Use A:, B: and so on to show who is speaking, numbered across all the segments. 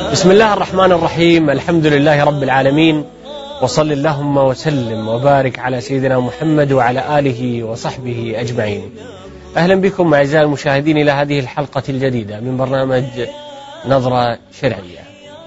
A: بسم الله الرحمن الرحيم. الحمد لله رب العالمين، وصل اللهم وسلم وبارك على سيدنا محمد وعلى آله وصحبه أجمعين. أهلا بكم أعزائي المشاهدين إلى هذه الحلقة الجديدة من برنامج نظرة شرعية.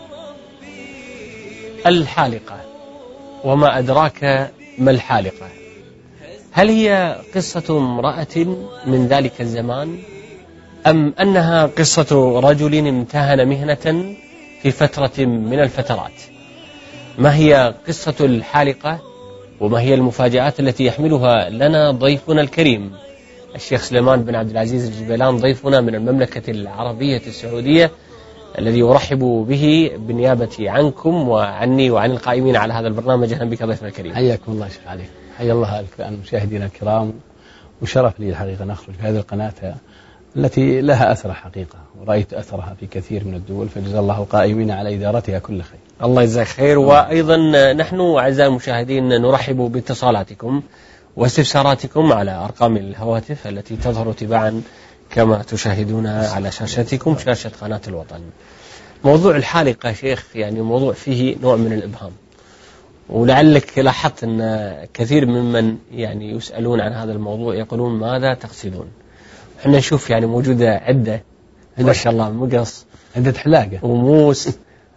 A: الحالقة، وما أدراك ما الحالقة؟ هل هي قصة امرأة من ذلك الزمان، أم أنها قصة رجل امتهن مهنة في فترة من الفترات؟ ما هي قصة الحالقة، وما هي المفاجآت التي يحملها لنا ضيفنا الكريم الشيخ سليمان بن عبد العزيز الجبيلان، ضيفنا من المملكة العربية السعودية، الذي أرحب به بالنيابة عنكم وعني وعن القائمين على هذا البرنامج. أهلا بك ضيفنا الكريم.
B: حياكم الله شيخ علي. حيا الله المشاهدين الكرام، وشرف لي الحقيقة أن أخرج في هذه القناة التي لها أثر حقيقة، ورأيت أثرها في كثير من الدول، فجزا الله قائمين على إدارتها كل خير.
A: الله يجزاك خير. وأيضا نحن أعزائي المشاهدين نرحب باتصالاتكم واستفساراتكم على أرقام الهواتف التي تظهر تباعا كما تشاهدون على شاشتكم، شاشة قناة الوطن. موضوع الحالقة شيخ يعني موضوع فيه نوع من الإبهام، ولعلك لاحظت أن كثير ممن يعني يسألون عن هذا الموضوع يقولون ماذا تقصدون. احنا نشوف يعني موجودة عدة ما شاء الله، مقص،
B: عدة حلاقة وموس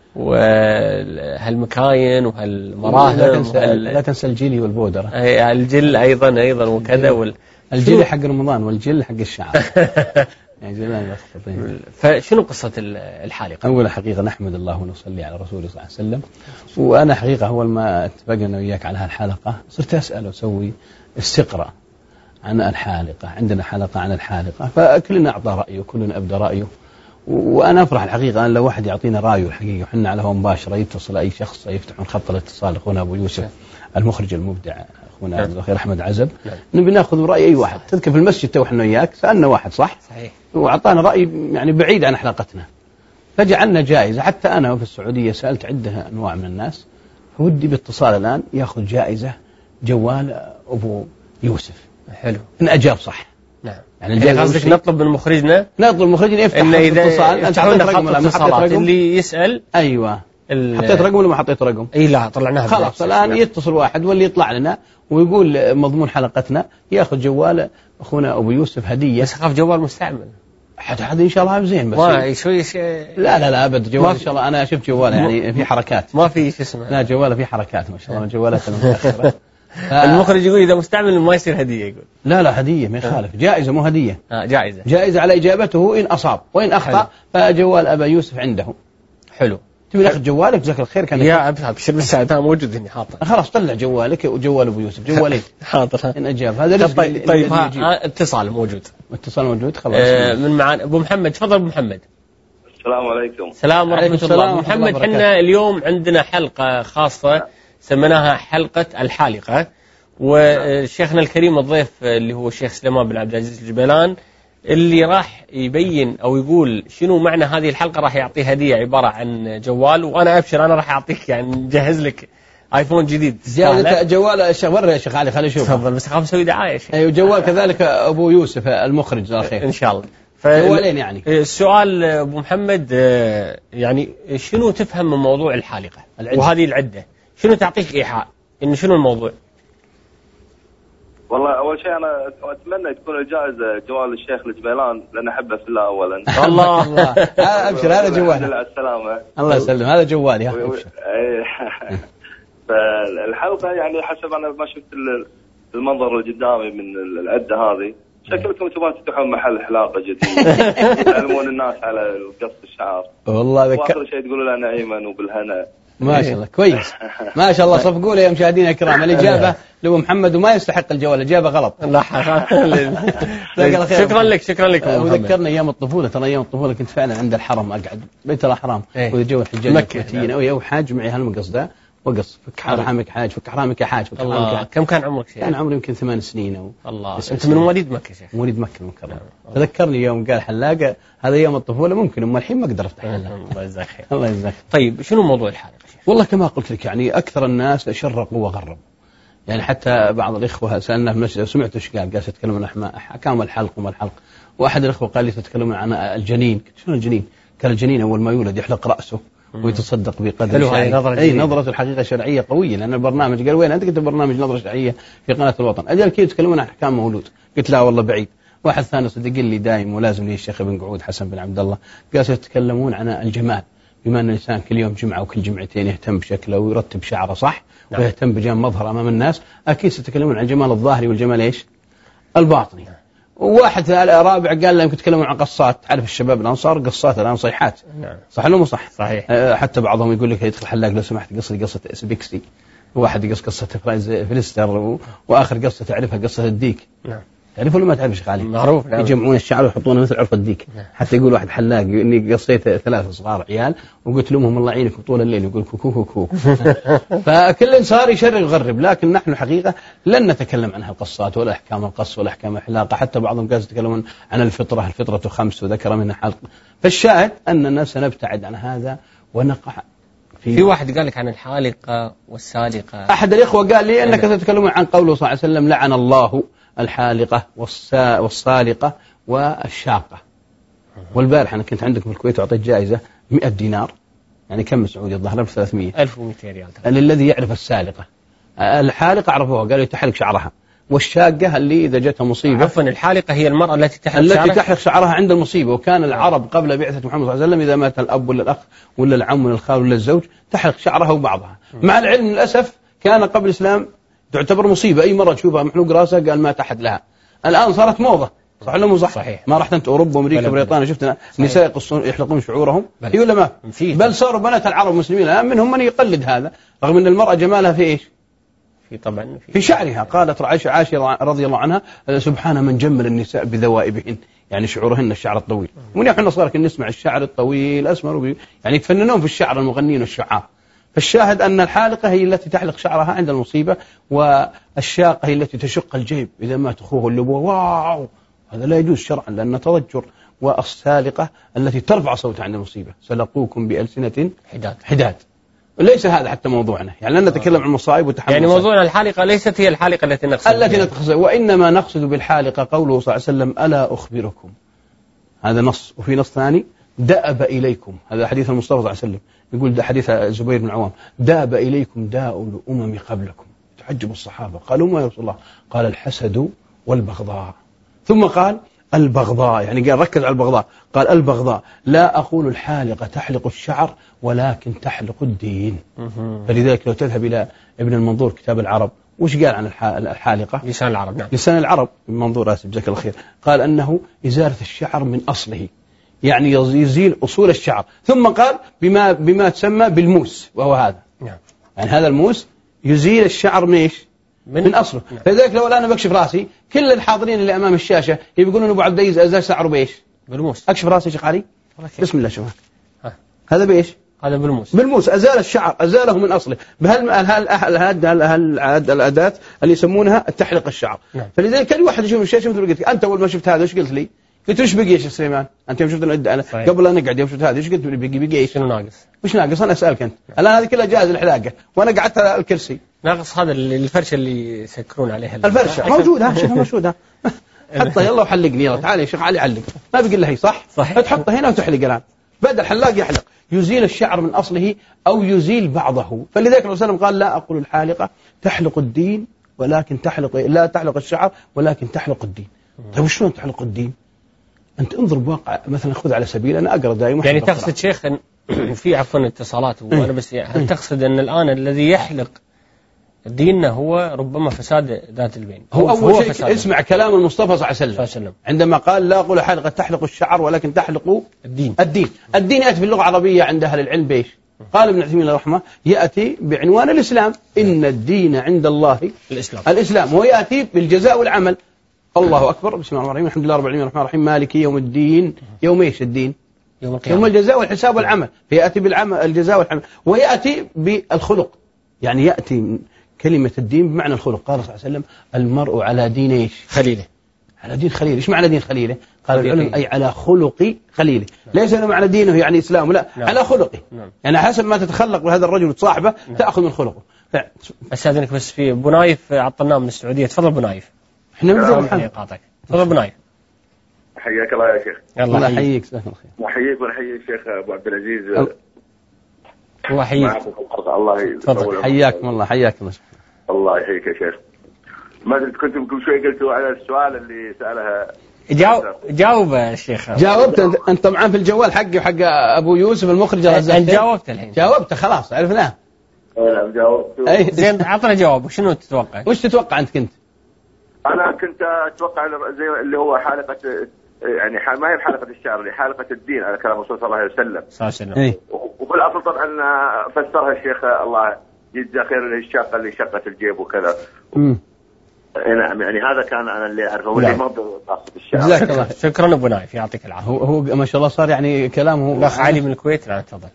A: وهالمكاين وهالمراهم،
B: لا تنسى الجيلي والبودرة.
A: الجل أيضا وكذا،
B: الجيل حق رمضان والجل حق الشعر. يعني
A: فشنو قصة الحالقة؟
B: أول حقيقة نحمد الله ونصلي على رسوله صلى الله عليه وسلم. وأنا حقيقة أول ما اتفقنا وياك على هالحلقة صرت أسأل وأسوي استقراء عن الحالقة. عندنا حلقة عن الحالقة، فكلنا أعطى رأيه وكلنا أبدى رأيه. وأنا أفرح الحقيقة أن لو واحد يعطينا رأيه الحقيقة، وحنا على هو مباشرة يتصل أي شخص يفتحون خط الاتصال أخونا أبو يوسف المخرج المبدع، أخونا عبد الخير أحمد عزب، نبي ناخذ رأي أي واحد. تذكر في المسجد تو احنا وياك سألنا واحد صح؟
A: صحيح.
B: وأعطانا رأي يعني بعيد عن حلقتنا، فجعلنا جائزة. حتى أنا في السعودية سألت عدة أنواع من الناس، فودي باتصال الآن يأخذ جائزة جوال أبو يوسف.
A: حلو
B: إن أجاب صح.
A: نعم. يعني قصدك نطلب من مخرجنا
B: يفتح الاتصال.
A: أنت حطيت رقم الاتصالات اللي يسأل.
B: أيوة. حطيت رقم ولا ما حطيت رقم؟
A: اي لا، طلعناها
B: خلاص. الآن يتصل واحد واللي يطلع لنا ويقول مضمون حلقتنا يأخذ جوال أخونا أبو يوسف هدية.
A: بس أخاف جوال مستعمل.
B: هذا إن شاء الله زين. بس
A: ما شوي
B: لا أبد جوال إن شاء الله. أنا شفت جوال يعني في حركات،
A: ما في شو اسمه.
B: لا جواله في حركات ما شاء الله، جوالات المتأخرة.
A: المخرج يقول إذا مستعمل ما يصير هدية. يقول
B: لا هدية ما يخالف، جائزة مو هدية. جائزة على إجابته إن أصاب، وإن أخطأ فجوال أبا يوسف عنده.
A: حلو.
B: تبي ناخذ جوالك جزاك الخير. كان
A: يا أبشر بس أنا موجود هنا حاضر.
B: خلاص طلع جوالك وجوال أبو يوسف، جوالين.
A: حاضر.
B: إن أجاب هذا رزق.
A: طيب اتصال موجود خلاص. من معانا أبو محمد. تفضل أبو محمد.
C: السلام عليكم.
A: السلام ورحمة الله. محمد، حنا اليوم عندنا حلقة خاصة سميناها حلقة الحالقة، وشيخنا الكريم الضيف اللي هو الشيخ سليمان بن عبد العزيز الجبيلان اللي راح يبين أو يقول شنو معنى هذه الحلقة، راح يعطيه هدية عبارة عن جوال. وأنا أبشر أنا راح أعطيك يعني نجهز لك آيفون جديد.
B: جوال ورا يا شيخ علي خلي أشوف.
A: تفضل، بس أخاف أسوي دعاية.
B: أيوة جوال كذلك أبو يوسف المخرج جزاه خير
A: إن شاء الله.
B: جوالين يعني.
A: السؤال أبو محمد، يعني شنو تفهم من موضوع الحالقة وهذه العدة؟ شنو تعطيك إيحاء إن شنو الموضوع؟
C: والله أول شيء أنا أتمنى تكون الجائزة جوال الشيخ الجبيلان، لأن أحبه في الله أولا.
B: الله أبشر هذا جوالي.
C: على السلامة.
B: الله يسلم، هذا جوالي.
C: فالحلقة يعني حسب أنا ما شفت المنظر اللي قدامي من العدة هذه، شكلكم تبغون تفتحون محل حلاقة جديد تعلمون الناس على قص الشعر.
B: والله
C: وآخر شيء تقولوا لنا أيمن وبالهنا.
B: ما شاء الله كويس. ما شاء الله صفقوا لي يا مشاهدينا الكرام. الإجابة لو محمد وما يستحق الجوال، الإجابة غلط.
A: شكرا لك.
B: وذكرنا أيام الطفولة. ترى أيام الطفولة كنت فعلا عند الحرم أقعد بيت الأحرام ويجوا الحجاج الكويتيين أو حاج معي هالمقص ده وقص فك حرامك حاج، فك حرامك يا حاج، فك حرامك.
A: كم كان عمرك شيخ؟
B: كان عمري يمكن 8 سنين أو
A: الله. أنت من مواليد مكة شيخ؟
B: مواليد مكة المكرمة. تذكرني يوم قال حلاقة هذا أيام الطفولة، ممكن أما الحين ما أقدر أفتح حلاقة.
A: الله يجزاك خير.
B: الله يجزاك.
A: طيب شنو موضوع الحالقة شيخ؟
B: والله كما قلت لك يعني أكثر الناس شرقوا وغربوا. يعني حتى بعض الإخوة سألنا في المسجد سمعت إيش قال تتكلمون عن أحكام الحلق وما الحلق. واحد الإخوة قال لي تتكلمون عن الجنين. قلت شنو الجنين؟ قال الجنين أول ما يولد يحلق رأسه ويتصدق بقدر شرعي. أي نظرة الحقيقة شرعية قوية، لأن البرنامج قال وين أنت؟ قلت برنامج نظرة شرعية في قناة الوطن. أجل كيف يتكلمون عن أحكام مولود؟ قلت لا والله بعيد. واحد ثاني صدق لي دايم ولازم لي الشيخ ابن قعود حسن بن عبد الله، قال يتكلمون عن الجمال، بما أن الإنسان كل يوم جمعة وكل جمعتين يهتم بشكله ويرتب شعره صح ويهتم بجمال مظهر أمام الناس، أكيد ستتكلمون عن الجمال الظاهري والجمال إيش؟ الباطني. وواحد رابع قال لهم يتكلمون عن قصات، تعرف الشباب الأنصار قصات الآن صيحات، صح ولا مو صح؟
A: صحيح.
B: حتى بعضهم يقول لك يدخل حلاق لو سمحت قصة إسبيكسي، وواحد يقص قصة فرايز فليستر، وآخر قصة تعرفها قصة الديك. تعرف ولا ما تعرف شيخ علي؟
A: معروف.
B: يجمعون الشعر ويحطونه مثل عرف الديك. حتى يقول واحد حلاق اني قصيت 3 صغار عيال وقلت لهم الله يعينكم طول الليل، يقول كوكو كوكو. فكل صار يشرق يغرب، لكن نحن حقيقة لن نتكلم عن القصات ولا احكام القص ولا احكام الحلاقة. حتى بعضهم قاعد يتكلمون عن الفطرة 5 وذكر منها حلق. فالشاهد اننا سنبتعد عن هذا ونقع
A: في واحد قال لك عن الحالقة والسالقة.
B: احد الاخوة قال لي انك تتكلمون عن قوله صلى الله عليه وسلم لعن الله الحالقة والصالقة والشاقة. والبارح أنا كنت عندكم في الكويت وأعطيت جائزة 100 دينار، يعني كم سعودي الظاهر 1300
A: 1200 ريال
B: للذي يعرف السالقة. الحالقة عرفوها قالوا تحلق شعرها، والشاقة اللي إذا جتها مصيبة.
A: عفوا الحالقة هي المرأة التي تحلق
B: شعرها عند المصيبة. وكان العرب قبل بعثة محمد صلى الله عليه وسلم إذا مات الأب ولا الأخ ولا العم ولا الخال ولا الزوج تحلق شعرها وبعضها. مع العلم للأسف كان قبل الإسلام تعتبر مصيبة، أي مرة تشوفها محلوق راسها قال ما تحد لها. الآن صارت موضة، صح ولا مو صح؟
A: صحيح.
B: ما رحت أنت أوروبا وأمريكا وبريطانيا شفت نساء يحلقون شعورهم اي ولا ما؟ بل صاروا بنات العرب المسلمين الآن منهم من يقلد هذا، رغم أن المرأة جمالها في إيش؟
A: طبعا
B: في شعرها. قالت عائشة رضي الله عنها سبحان من جمل النساء بذوائبهن، يعني شعورهن الشعر الطويل. ومن احنا صار كنا نسمع الشعر الطويل أسمر يعني يتفننون في الشعر المغنين والشعار. فالشاهد أن الحالقة هي التي تحلق شعرها عند المصيبة، والشاقة هي التي تشق الجيب إذا مات أخوه اللي أبوه واو، هذا لا يجوز شرعا لأنه تضجر. والسالقة التي ترفع صوتها عند المصيبة، سلقوكم بألسنة حداد. ليس هذا حتى موضوعنا، يعني لن نتكلم عن المصائب وتحمل
A: يعني موضوعنا الحالقة ليست هي الحالقة التي
B: نقصد وإنما نقصد بالحالقة قوله صلى الله عليه وسلم ألا أخبركم، هذا نص. وفي نص ثاني دأب إليكم، هذا حديث المصطفى صلى الله عليه وسلم، يقول حديث زبير بن العوام دأب إليكم داء الأمم قبلكم. تعجب الصحابة قالوا ما يا رسول الله؟ قال الحسد والبغضاء. ثم قال البغضاء، يعني قال ركز على البغضاء، قال البغضاء لا أقول الحالقة تحلق الشعر ولكن تحلق الدين. فلذلك لو تذهب إلى ابن المنظور كتاب العرب وش قال عن الحالقة؟
A: لسان العرب. نعم.
B: لسان العرب المنظور آسف جزاك الله خير، قال أنه إزالة الشعر من أصله، يعني يزيل أصول الشعر. ثم قال بما تسمى بالموس، وهو هذا.
A: نعم.
B: يعني هذا الموس يزيل الشعر من إيش؟ من أصله.
A: نعم.
B: فلذلك لو أنا بكشف راسي كل الحاضرين اللي أمام الشاشة يقولون أبو عبد العزيز أزال شعره بإيش؟
A: بالموس.
B: أكشف راسي شيخ علي بسم الله شوف هذا بإيش؟
A: هذا
B: بالموس أزال الشعر، أزاله من أصله الأداة اللي يسمونها التحلق الشعر.
A: نعم.
B: فلذلك كل واحد يشوف الشاشة مثل قلت أنت أول ما شفت هذا إيش قلت لي؟ قلت إيش بقي يا شيخ سليمان؟ أنت يوم شفت قبل أن نقعد يوم شفت هذا إيش قلت لي بقي إيش؟
A: شنو ناقص؟
B: وش ناقص؟ أنا أسألك أنت. الآن هذه كلها جاهز الحلاقة وأنا قعدت على الكرسي.
A: ناقص هذا الفرشة اللي يسكرون عليها.
B: الفرشة موجودة شوفها موجودة. حطها يلا وحلقني يلا تعال يا شيخ علي علق. ما بقي إلا هي صح؟ تحطها هنا وتحلق الآن. بدل الحلاق يحلق يزيل الشعر من أصله أو يزيل بعضه. فلذلك الرسول صلى الله عليه وسلم قال لا أقول الحالقة تحلق الدين ولكن لا تحلق الشعر ولكن تحلق الدين. طيب وشلون تحلق الدين؟ أنت انظر بواقع مثلا خذ على سبيل أنا أقرأ دائما.
A: يعني تقصد شيخ في عفوا اتصالات وأنا بس هل تقصد أن الآن الذي يحلق ديننا هو ربما فساد ذات البين؟
B: هو أول شيء اسمع كلام المصطفى صلى الله عليه وسلم عندما قال لا أقول حالقة تحلق الشعر ولكن تحلق الدين يأتي في اللغة العربية عند أهل العلم بإيش؟ قال ابن عثيمين الرحمة يأتي بعنوان الإسلام، إن الدين عند الله الإسلام، ويأتي بالجزاء والعمل. الله أكبر بسم الله الرحمن الرحيم الحمد لله رب العالمين الرحمن الرحيم مالك يوم الدين. يوم إيش الدين؟ يوم الجزاء والحساب والعمل. فيأتي بالعمل الجزاء والعمل، ويأتي بالخلق، يعني يأتي كلمة الدين بمعنى الخلق. قال صلى الله عليه وسلم المرء على دين إيش؟
A: خليله.
B: على دين خليله. إيش معنى دين خليله؟ قال العلم أي على خلق خليله. ليس معنى دينه يعني إسلامه لا. على خلقه. يعني حسب ما تتخلق بهذا الرجل وتصاحبه تأخذ من خلقه.
A: أستاذنك بس في أبو نايف عطناه من السعودية. تفضل أبو نايف.
B: احنا
A: تفضل أبو نايف.
C: حياك الله يا شيخ.
B: الله يحييك.
C: محييك ونحيي الشيخ أبو عبد العزيز
A: الله يحييك.
C: الله يطول.
B: حياكم الله. حياكم الله.
C: الله يحييك يا شيخ. ما أدري كنتم قبل شوي قلتوا على السؤال اللي سألها.
A: جاوب يا شيخ.
B: جاوبت أنت طبعا في الجوال حقي وحق أبو يوسف المخرج.
A: أنت جاوبت الحين.
B: جاوبت خلاص عرفناه.
C: نعم جاوبت.
B: أي
A: زين عطنا جواب. شنو تتوقع؟
B: وش تتوقع أنت كنت؟
C: أنا كنت أتوقع زي اللي هو حلقة، يعني ما هي حلقة الشعر، اللي حلقة الدين على كلام الرسول صلى الله عليه وسلم.
B: إيه.
C: وفي الأصل طبعا فسرها الشيخ الله يجزاه خير الشاقة اللي شقت الجيب وكذا. نعم يعني هذا كان أنا اللي أعرفه واللي ما قصد الشعر.
B: جزاك الله.
A: شكرا أبو نايف يعطيك العافية.
B: هو ما شاء الله صار يعني كلامه.
A: الأخ علي من الكويت. لا تفضل.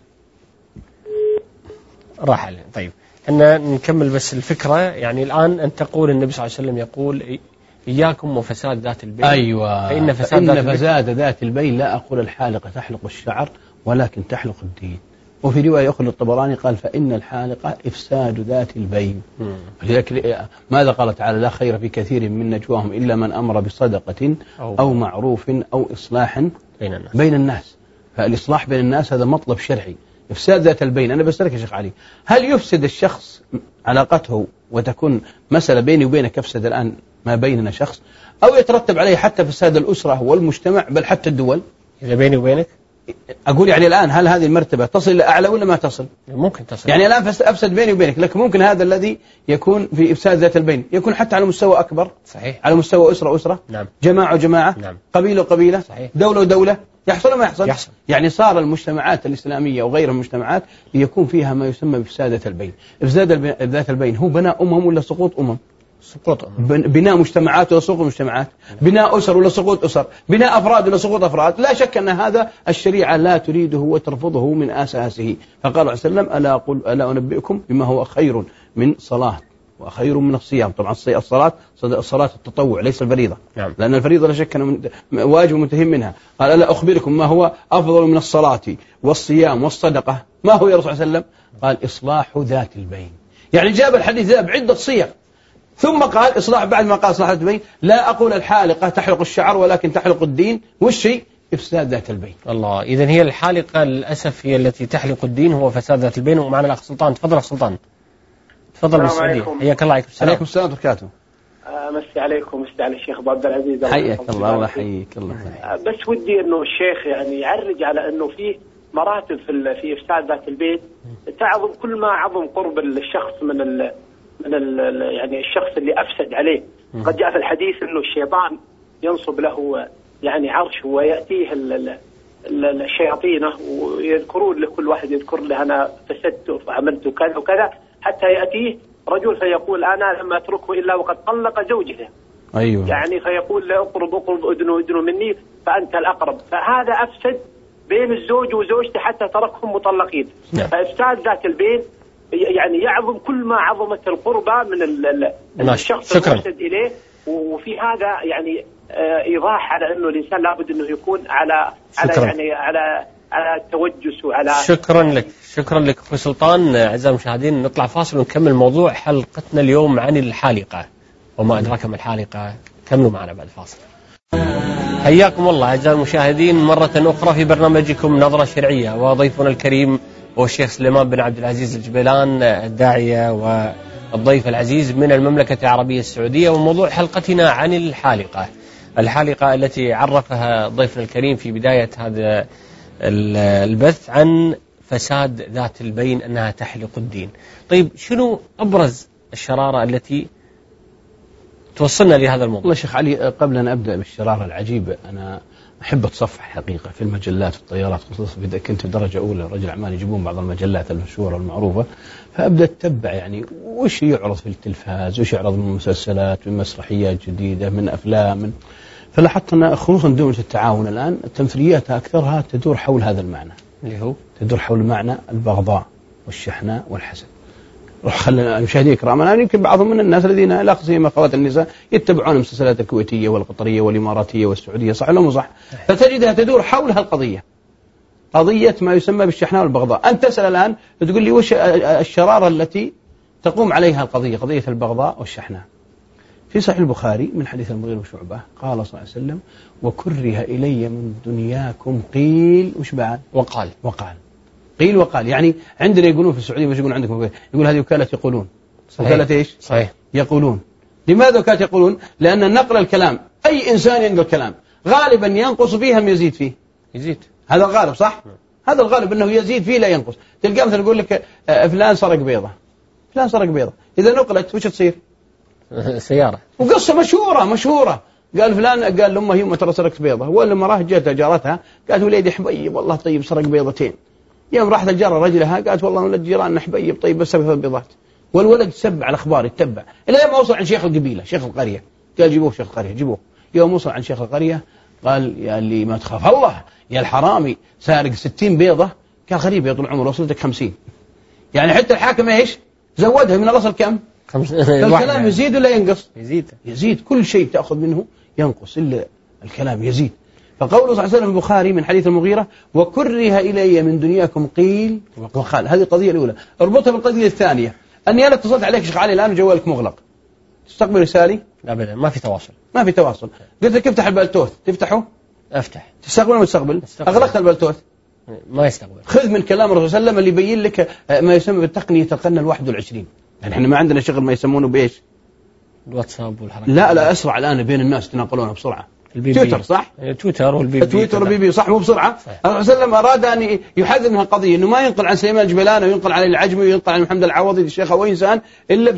A: راح عليه. طيب أن نكمل بس الفكرة. يعني الآن أنت تقول النبي صلى الله عليه وسلم يقول إياكم وفساد ذات البين.
B: أيوة.
A: فإن فساد
B: ذات البين لا أقول الحالقة تحلق الشعر ولكن تحلق الدين. وفي رواية أخرى الطبراني قال فإن الحالقة إفساد ذات البين. ماذا قال تعالى لا خير في كثير من نجواهم إلا من أمر بصدقة أو معروف أو إصلاح بين الناس. فالإصلاح بين الناس هذا مطلب شرعي. إفساد ذات البين. أنا بسألك يا شيخ علي، هل يفسد الشخص علاقته وتكون مسألة بيني وبينك يفسد الآن ما بيننا شخص، أو يترتب عليه حتى فساد الأسرة والمجتمع بل حتى الدول؟
A: إذا بيني وبينك
B: أقول يعني الآن هل هذه المرتبة تصل إلى أعلى ولا ما تصل؟
A: ممكن تصل.
B: يعني الآن أفسد بيني وبينك، لكن ممكن هذا الذي يكون في إفساد ذات البين يكون حتى على مستوى أكبر.
A: صحيح.
B: على مستوى أسرة.
A: نعم.
B: جماعة وجماعة.
A: نعم.
B: قبيلة وقبيلة.
A: صحيح.
B: دولة ودولة. يحصل ما يحصل؟
A: يحصل.
B: يعني صار المجتمعات الإسلامية وغير المجتمعات يكون فيها ما يسمى بإفساد ذات البين. إفساد ذات البين هو بناء أمم ولا سقوط أمم؟
A: سقوط أمم.
B: بناء مجتمعات ولا سقوط مجتمعات؟ بناء أسر ولا سقوط أسر؟ بناء أفراد ولا سقوط أفراد؟ لا شك أن هذا الشريعة لا تريده وترفضه من أساسه. فقال عليه وسلم ألا أنبئكم بما هو خير من صلاة وخير من الصيام. طبعا الصلاة التطوع ليس الفريضة.
A: نعم.
B: لأن الفريضة لا شك أنه واجب ومنتهي منها. قال ألا أخبركم ما هو أفضل من الصلاة والصيام والصدقة؟ ما هو يا رسول الله صلى الله عليه وسلم؟ قال إصلاح ذات البين. يعني جاب الحديث ذا بعدة صيغ ثم قال إصلاح. بعد ما قال إصلاح ذات البين لا أقول الحالقة تحلق الشعر ولكن تحلق الدين. والشيء إفساد ذات البين.
A: الله. إذن هي الحالقة للأسف هي التي تحلق الدين، هو فساد ذات البين. ومعنا الأخ سلطان. تفضل أخ سلطان. تفضل بالسعودية. حياك الله. عليكم السلام.
B: عليكم السلام وبركاته.
D: مسي عليكم. مسي على الشيخ أبو عبد العزيز.
B: حياك الله. الله يحييك. الله.
D: بس ودي إنه الشيخ يعني يعرج على إنه فيه مراتب في إفساد ذات البيت تعظم كل ما عظم قرب الشخص من يعني الشخص اللي أفسد عليه. قد جاء في الحديث إنه الشيطان ينصب له يعني عرش ويأتيه الشياطين ويذكرون لكل واحد يذكر له أنا فسدت وعملت كذا وكذا، حتى يأتيه رجل فيقول أنا لم أتركه إلا وقد طلق زوجته.
B: أيوة.
D: يعني فيقول له اقرب أدنو مني فأنت الأقرب. فهذا أفسد بين الزوج وزوجته حتى تركهم مطلقين. فإفساد ذات البين يعني يعظم كل ما عظمت القربى من الشخص المفسد إليه. وفي هذا يعني إيضاح على أنه الإنسان لابد أنه يكون على التوجس وعلى.
A: شكرا لك أخوي سلطان. أعزائي المشاهدين نطلع فاصل ونكمل موضوع حلقتنا اليوم عن الحالقة وما أدراك ما الحالقة. كملوا معنا بعد الفاصل. حياكم الله أعزائي المشاهدين مرة أخرى في برنامجكم نظرة شرعية، وضيفنا الكريم هو الشيخ سليمان بن عبد العزيز الجبيلان، الداعية والضيف العزيز من المملكة العربية السعودية. وموضوع حلقتنا عن الحالقة التي عرفها ضيفنا الكريم في بداية هذا البث عن فساد ذات البين، أنها تحلق الدين. طيب شنو أبرز الشرارة التي توصلنا لهذا الموضوع؟
B: والله شيخ علي قبل أن أبدأ بالشرارة العجيبة أنا أحب أتصفح حقيقة في المجلات والطيارات، خصوصا إذا كنت درجة أولى رجل أعمال يجيبون بعض المجلات المشهورة المعروفة، فأبدأ أتبع يعني وش يعرض في التلفاز، وش يعرض من مسلسلات، من مسرحيات جديدة، من أفلام. فلاحظت أن خصوصا دول التعاون الآن تمثيلياتها أكثرها تدور حول هذا المعنى، اللي هو تدور حول معنى البغضاء والشحناء والحسد. خلنا المشاهدين الكرام، أنا يمكن بعضهم من الناس الذين لا سيما أخوات النساء يتبعون المسلسلات الكويتية والقطرية والإماراتية والسعودية، صح ولا مو صح؟ فتجدها تدور حول هالقضية، قضية ما يسمى بالشحناء والبغضاء. أنت تسأل الآن تقول لي وش الشرارة التي تقوم عليها القضية، قضية البغضاء والشحناء. في صحيح البخاري من حديث المغيرة بن شعبة قال صلى الله عليه وسلم: وكره إلي من دنياكم قيل وش بعد؟
A: وقال.
B: قيل وقال. يعني عندنا يقولون في السعودية مش يقولون عندكم، يقول هذه وكالة يقولون. وكالة إيش؟
A: صحيح.
B: يقولون. لماذا وكالة يقولون؟ لأن نقل الكلام، أي إنسان ينقل كلام غالبا ينقص فيه أم يزيد فيه؟
A: يزيد.
B: هذا الغالب صح؟ هذا الغالب أنه يزيد فيه لا ينقص. تلقى مثلا يقول لك فلان سرق بيضة، فلان سرق بيضة، إذا نقلت وش تصير؟
A: سيارة.
B: وقصة مشهورة قال فلان قال لأمه يوم ترى سرقت بيضة، هو لما راح جت جارتها قالت وليدي حبيب والله طيب سرق بيضتين. يوم راحت الجارة رجلها قالت والله ولد جيراننا حبيب طيب بس سرق بيضات. والولد سبع الأخبار يتبع إلى يوم وصل عند شيخ القبيلة شيخ القرية، قال جيبوه شيخ القرية جيبوه. يوم وصل عند شيخ القرية قال يا اللي ما تخاف الله يا الحرامي سارق 60 بيضة. قال غريب يا طول العمر وصلتك 50. يعني حتى الحاكم ايش زودها من الأصل كم؟ الكلام يزيد ولا ينقص؟ يزيد. كل شيء تأخذ منه ينقص إلا الكلام يزيد. فقوله صلى الله عليه وسلم البخاري من حديث المغيرة وكره إلي من دنياكم قيل وقال. هذه القضية الأولى. اربطها بالقضية الثانية. أني أنا اتصلت عليك شيخ علي الآن وجوالك مغلق، تستقبل رسالي؟
A: أبدا ما في تواصل.
B: قلت لك افتح البلتوث تفتحه؟
A: أفتح.
B: تستقبل ولا تستقبل؟ أغلقت البلتوث
A: ما يستقبل.
B: خذ من كلام الرسول صلى الله عليه وسلم اللي يبين لك ما يسمى بالتقنية القرن 21. يعني احنا ما عندنا شغل ما يسمونه بإيش؟
A: الواتساب والحركات.
B: لا أسرع الآن بين الناس تناقلونها بسرعة. تويتر صح؟
A: تويتر
B: والبي صح مو بسرعة. الرسول صلى الله عليه وسلم أراد أن يحذر من القضية إنه ما ينقل عن سليمان الجبلاني وينقل عن العجمي وينقل عن محمد العوضي الشيخ أو إنسان إلا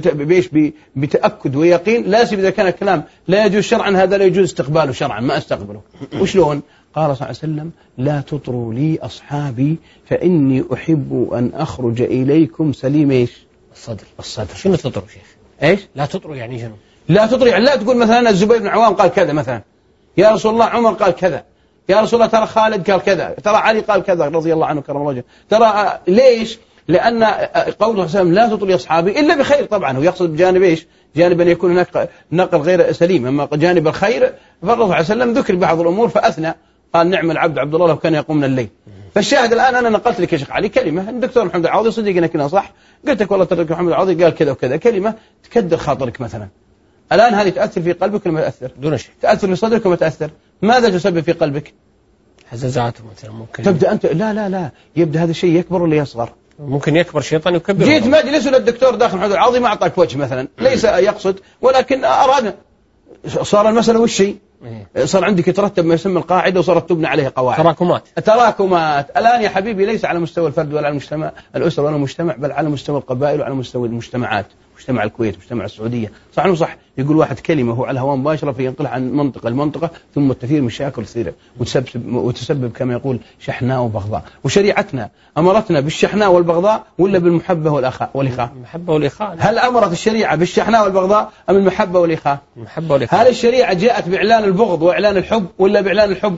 B: بتأكد ويقين. لا سيما إذا كان الكلام لا يجوز شرعا هذا لا يجوز استقباله شرعا ما استقبله. وشلون؟ قال صلى الله عليه وسلم لا تطروا لي أصحابي فإني أحب أن أخرج إليكم سليم إيش؟ الصدر.
A: شنو تطروا شيخ؟
B: إيش؟
A: لا تطروا يعني شنو؟
B: لا تطروا يعني لا تقول مثلا الزبير بن عوام قال كذا مثلا، يا رسول الله عمر قال كذا، يا رسول الله ترى خالد قال كذا، ترى علي قال كذا رضي الله عنه كرم الله وجهه. ترى ليش؟ لأن قوله وسلم لا تطروا أصحابي إلا بخير. طبعا هو يقصد بجانب إيش؟ جانب أن يكون هناك نقل غير سليم. أما جانب الخير فالرسول عليه وسلم ذكر بعض الأمور فأثنى قال نعم العبد عبد الله لو كان يقوم من الليل. فالشاهد الآن أنا نقلت لك يا شيخ علي كلمة الدكتور محمد العوضي صديقنا كنا صح، قلت لك والله ترى محمد العوضي قال كذا وكذا، كلمة تكدر خاطرك مثلا. الآن هذه تأثر في قلبك ولا ما تأثر؟
A: دون شيء.
B: تأثر في صدرك وما تأثر؟ ماذا تسبب في قلبك؟
A: حزازات مثلا ممكن.
B: تبدأ أنت لا يبدأ هذا الشيء يكبر ولا يصغر؟
A: ممكن يكبر شيطان يكبر.
B: جيت مجلس والدكتور داخل محمد العوضي ما أعطاك وجه مثلا، ليس يقصد ولكن أراد. صار المسألة والشيء صار عندك يترتب ما يسمى القاعدة وصارت تبنى عليها قواعد. تراكمات. الآن يا حبيبي ليس على مستوى الفرد ولا على المجتمع الأسرة ولا المجتمع، بل على مستوى القبائل وعلى مستوى المجتمعات. مجتمع الكويت مجتمع السعودية صح أو صح يقول واحد كلمة هو على الهواء مباشرة فينقلها عن منطقة لمنطقة ثم تثير مشاكل كثيرة وتسبب كما يقول شحناء وبغضاء. وشريعتنا أمرتنا بالشحناء والبغضاء ولا بالمحبة والإخاء؟
A: المحبة والإخاء.
B: هل أمرت الشريعة بالشحناء والبغضاء أم المحبة والإخاء؟
A: المحبة والإخاء.
B: هل الشريعة جاءت بإعلان البغض وإعلان الحب ولا بإعلان الحب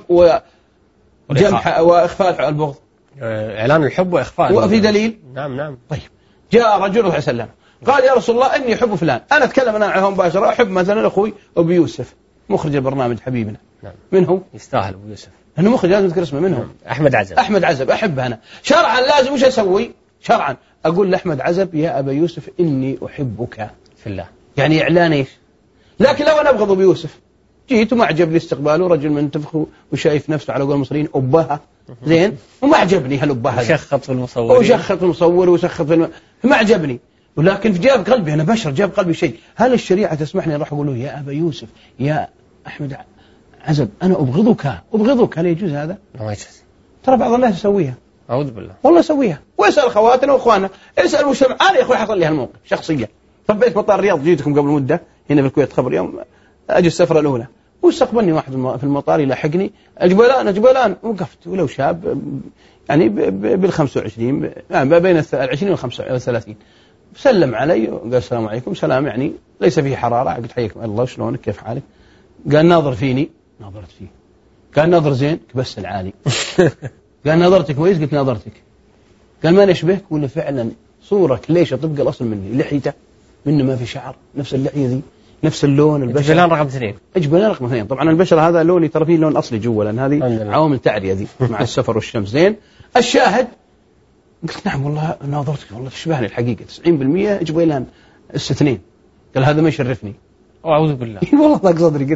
B: وجمح وإخفاء البغض؟
A: إعلان الحب وإخفاء.
B: وفي دليل؟
A: نعم.
B: طيب جاء رجل صلى الله عليه وسلم قال يا رسول الله إني أحب فلان. أنا أتكلم أنا عنه مباشرة. أحب مثلا أخوي أبو يوسف مخرج البرنامج حبيبنا.
A: نعم.
B: من هو؟
A: يستاهل أبو يوسف.
B: أنه مخرج لازم تذكر اسمه. من هو؟
A: أحمد عزب.
B: أحبه أنا شرعا. لازم وش أسوي شرعا؟ أقول لأحمد عزب يا أبا يوسف إني أحبك
A: في الله.
B: يعني إعلان إيش؟ لكن لو أنا أبغض أبو يوسف جيت وما عجبني استقباله رجل منتفخ وشايف نفسه على قول المصريين أبها زين وما عجبني هالأبها
A: وشخط المصور
B: وشخط ما عجبني. ولكن جاب قلبي أنا بشر جاب قلبي شيء. هل الشريعة تسمحني أروح أقول له يا أبا يوسف يا أحمد عزب أنا أبغضك هل يجوز هذا؟
A: ما يجوز.
B: ترى بعض الناس يسويها.
A: أعوذ بالله.
B: والله يسويها. ويسأل أخواتنا وأخواننا اسأل المجتمع. أنا يا أخوي حصل لي هالموقف شخصيا. طبيت مطار الرياض جيتكم قبل مدة هنا في الكويت خبر يوم أجي السفرة الأولى واستقبلني واحد في المطار يلاحقني أجبلان وقفت ولو شاب يعني بال25 بين 20 و30 سلم علي وقال السلام عليكم سلام يعني ليس فيه حرارة. قلت حياكم الله شلونك كيف حالك؟ قال ناظر فيني ناظرت فيه. قال ناظر زين بس العالي. قال ناظرتك كويس قلت ناظرتك. قال ما نشبهك ولا فعلا صورك ليش طبق الأصل مني لحيته منه ما في شعر نفس اللحية ذي نفس اللون البشرة.
A: جبلان رقم 2.
B: جبلان رقم 2. طبعا البشرة هذا لوني ترى فيه لون أصلي جوا لأن هذه عوامل تعرية ذي مع السفر والشمس. زين الشاهد قلت نعم والله ناظرتك والله تشبهني الحقيقة 90% جبلان 2. قال هذا ما يشرفني.
A: أعوذ بالله.
B: والله ضاق صدري.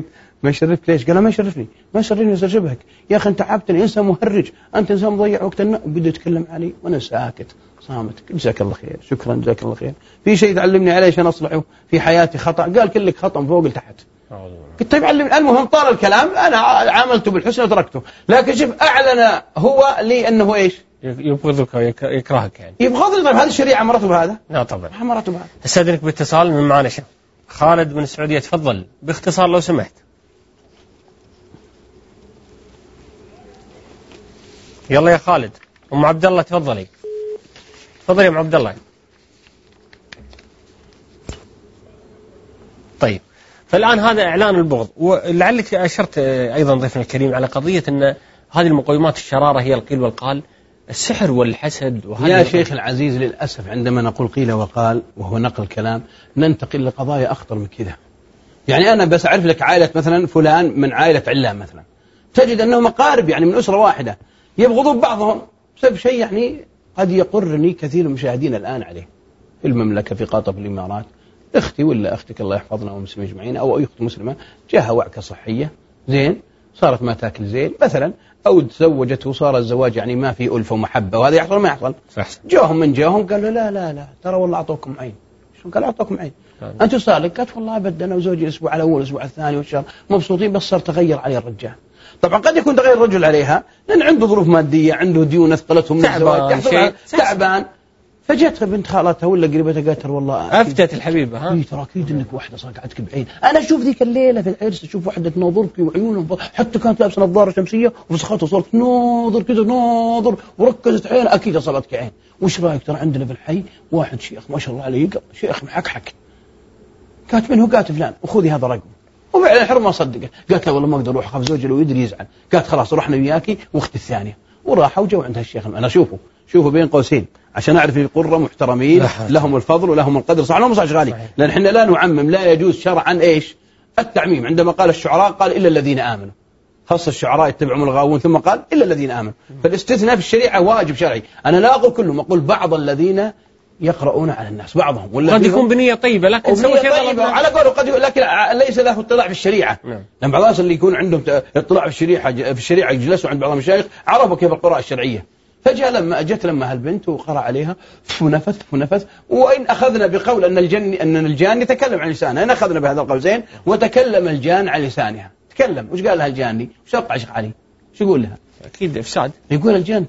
B: ما يشرفك ليش؟ قال ما يشرفني، ما يشرفني أشرفك يا أخي، أنت عبتني إنسان مهرج، أنت إنسان مضيع وقت بدأ يتكلم علي وأنا ساكت صامت. جزاك الله خير، شكرا جزاك الله خير، في شيء تعلمني عليه عشان أصلحه في حياتي خطأ؟ قال كلك خطأ من فوق لتحت. قلت طيب علمني. المهم طال الكلام، أنا عاملته بالحسن وتركته. لكن شوف أعلن هو لي أنه إيش؟
A: يبغضك ويكرهك يعني.
B: يبغضني. طيب هذه الشريعة أمرته بهذا؟
A: لا طبعا
B: أمرته بهذا.
A: استأذنك باتصال من معنا شيخ خالد من السعودية، تفضل باختصار لو سمحت. يلا يا خالد. أم عبد الله تفضلي. تفضلي يا أم عبد الله. طيب فالآن هذا إعلان البغض، ولعلك أشرت أيضا ضيفنا الكريم على قضية أن هذه المقومات الشرارة هي القيل والقال، السحر والحسد.
B: يا شيخ العزيز للأسف عندما نقول قيل وقال وهو نقل كلام ننتقل لقضايا أخطر من كذا. يعني أنا بس أعرف لك عائلة مثلا فلان من عائلة علام مثلا، تجد أنهم أقارب يعني من أسرة واحدة يبغضون بعضهم بسبب شيء يعني قد يقرني كثير من المشاهدين الآن عليه في المملكة، في قطر، في الإمارات. أختي ولا أختك الله يحفظنا والمسلمين أجمعين، أو أي أخت مسلمة جاها وعكة صحية زين، صارت ما تاكل زين مثلا، أو تزوجت وصار الزواج يعني ما في ألفة ومحبة، وهذا يحصل ما يحصل. جاهم من جاهم قالوا لا لا لا ترى والله أعطوكم عين. شو قال أعطوكم عين؟ أنتوا صار لك؟ قالت والله أبدا أنا وزوجي الأسبوع الأول والأسبوع الثاني والشهر مبسوطين، بس صار تغير عليه الرجال. طبعا قد يكون تغير الرجل عليها لأن عنده ظروف مادية، عنده ديون أثقلتهم من الزواج، تعبان. فجت بنت خالتها ولا قريبتها قالت والله
A: أفتت الحبيبة ها
B: ترى أكيد إنك واحدة صقعتك بعين. أنا أشوف ذيك الليلة في العرس أشوف واحدة تناظرك وعيونها حتى كانت لابسة نظارة شمسية وفسختها صارت ناظر كذا ناظر وركزت عين، أكيد أصابتك عين. وش رأيك ترى عندنا في الحي واحد شيخ ما شاء الله عليه شيخ محكحك. قالت منه؟ قالت فلان، وخذي هذا رقم. وفعلا الحرمة صدقه. قالت لا والله ما أقدر أروح أخاف زوجي لو يدري يزعل. قالت خلاص رحنا وياكي واختي الثانية، وراحوا وجوا عند هالشيخ. أنا شوفوا بين قوسين عشان أعرف القرة محترمين لهم الفضل ولهم القدر، صح لهم صح غالي، لأن إحنا لا نعمم، لا يجوز شرعا إيش التعميم. عندما قال الشعراء قال إلا الذين آمنوا، خص الشعراء يتبعهم الغاوون، ثم قال إلا الذين آمنوا. فالاستثناء في الشريعة واجب شرعي. أنا لا أقول كلهم، أقول بعض الذين يقرؤون على الناس، بعضهم
A: قد يكون بنية طيبة لكن سوى شيء غلط
B: على قوله قد لكن ليس له اطلاع في الشريعة. لأن بعض الناس اللي يكون عندهم اطلاع في الشريعة يجلسوا عند بعض المشايخ عرفوا كيف القراءة الشرعية. فجاء لما هالبنت وقرأ عليها ونفث. وإن أخذنا بقول أن الجان يتكلم عن لسانه، إن أخذنا بهذا القول زين، وتكلم الجان عن لسانها. تكلم. وش قال لها الجاني؟ وش وقع شيخ علي؟ وش يقول لها؟
A: أكيد إفساد.
B: يقول الجان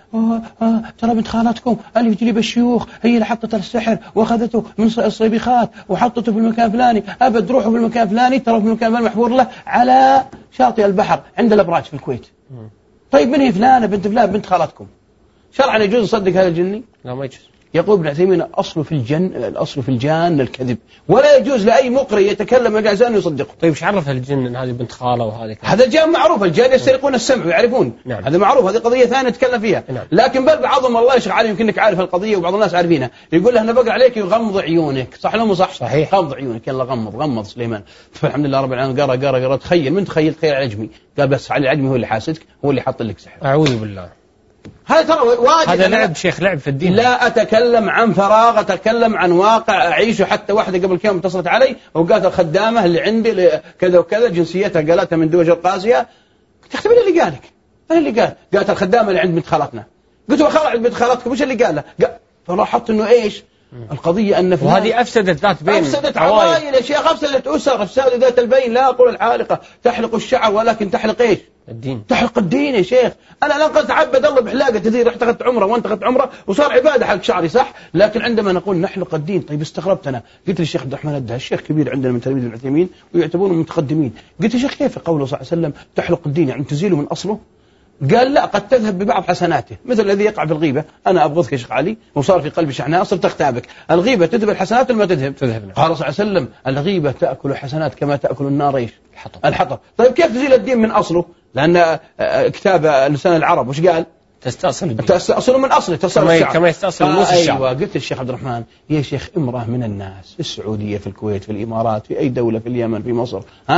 B: ترى بنت خالتكم اللي تجيب الشيوخ هي اللي حطت السحر واخذته من الصيبيخات وحطته في المكان الفلاني، أبد روحوا في المكان الفلاني، ترى في المكان الفلاني محفور له على شاطئ البحر عند الأبراج في الكويت. طيب من هي فلانة بنت فلان بنت خالتكم؟ شرعا يجوز يصدق هذا الجني؟
A: لا ما يجوز.
B: يقول ابن عثيمين الأصل في الجان الكذب، ولا يجوز لأي مقرئ يتكلم مع إنسان يصدقه.
A: طيب ايش عرف الجن ان هذه بنت خاله وهذه
B: هذا الجان معروف، الجان يسترقون السمع ويعرفون.
A: نعم.
B: هذا معروف، هذه قضية ثانية نتكلم فيها.
A: نعم.
B: لكن بل بعضهم الله يشرح عليه يمكنك عارف القضية وبعض الناس عارفينها، يقول له أنا بقرأ عليك يغمض عيونك، صح لو مو صح؟
A: صحيح.
B: غمض عيونك يلا غمض سليمان. فالحمد لله رب العالمين قرأ تخيل من تخيل على العجمي، قال بس علي العجمي هو اللي حاسدك، هو اللي حط لك سحر.
A: أعوذ بالله.
B: هذا ترى واجب.
A: هذا لعب شيخ، لعب في الدين.
B: لا أتكلم عن فراغ، أتكلم عن واقع أعيشه. حتى واحدة قبل كم اتصلت علي وقالت الخدامة اللي عندي كذا وكذا جنسيتها قالتها من دول شرق آسيا. تختبر اللي قالك؟ اللي قالت الخدامة اللي عند بنت خالتنا. قلت له عند بنت خالتكم وش اللي قالها؟ فلاحظت إنه إيش القضية أن
A: وهذه أفسدت ذات بين،
B: أفسدت عوائل يا شيخ، أفسدت أسر، أفساد ذات البين. لا أقول الحالقة تحلق الشعر ولكن تحلق إيش؟
A: الدين. تحلق
B: الدين يا شيخ. أنا لا قلت تعبد الله بحلاقة تثير، رحت أخذت عمرة وأنت أخذت عمرة وصار عبادة حلق شعري صح، لكن عندما نقول نحلق الدين. طيب استغربت أنا، قلت للشيخ عبد الرحمن الدهش الشيخ كبير عندنا من تلاميذ ابن عثيمين ويعتبرون متقدمين، قلت يا شيخ كيف قوله صلى الله عليه وسلم تحلق الدين يعني تزيله من أصله؟ قال لا، قد تذهب ببعض حسناته، مثل الذي يقع في الغيبة. أنا أبغضك يا شيخ علي وصار في قلبي شحناء صرت أختابك. الغيبة تذهب الحسنات ولا ما تذهب؟
A: تذهب.
B: قال صلى الله عليه وسلم الغيبة تأكل الحسنات كما تأكل النار إيش؟ الحطب. طيب كيف تزيل الدين من أصله؟ لأن كتاب لسان العرب وش قال؟ تستأصل من أصله، تصل
A: كما يستأصل موسى الشعب.
B: أيوة. قلت الشيخ عبد الرحمن يا شيخ امرأة من الناس في السعودية في الكويت في الإمارات في أي دولة في اليمن في مصر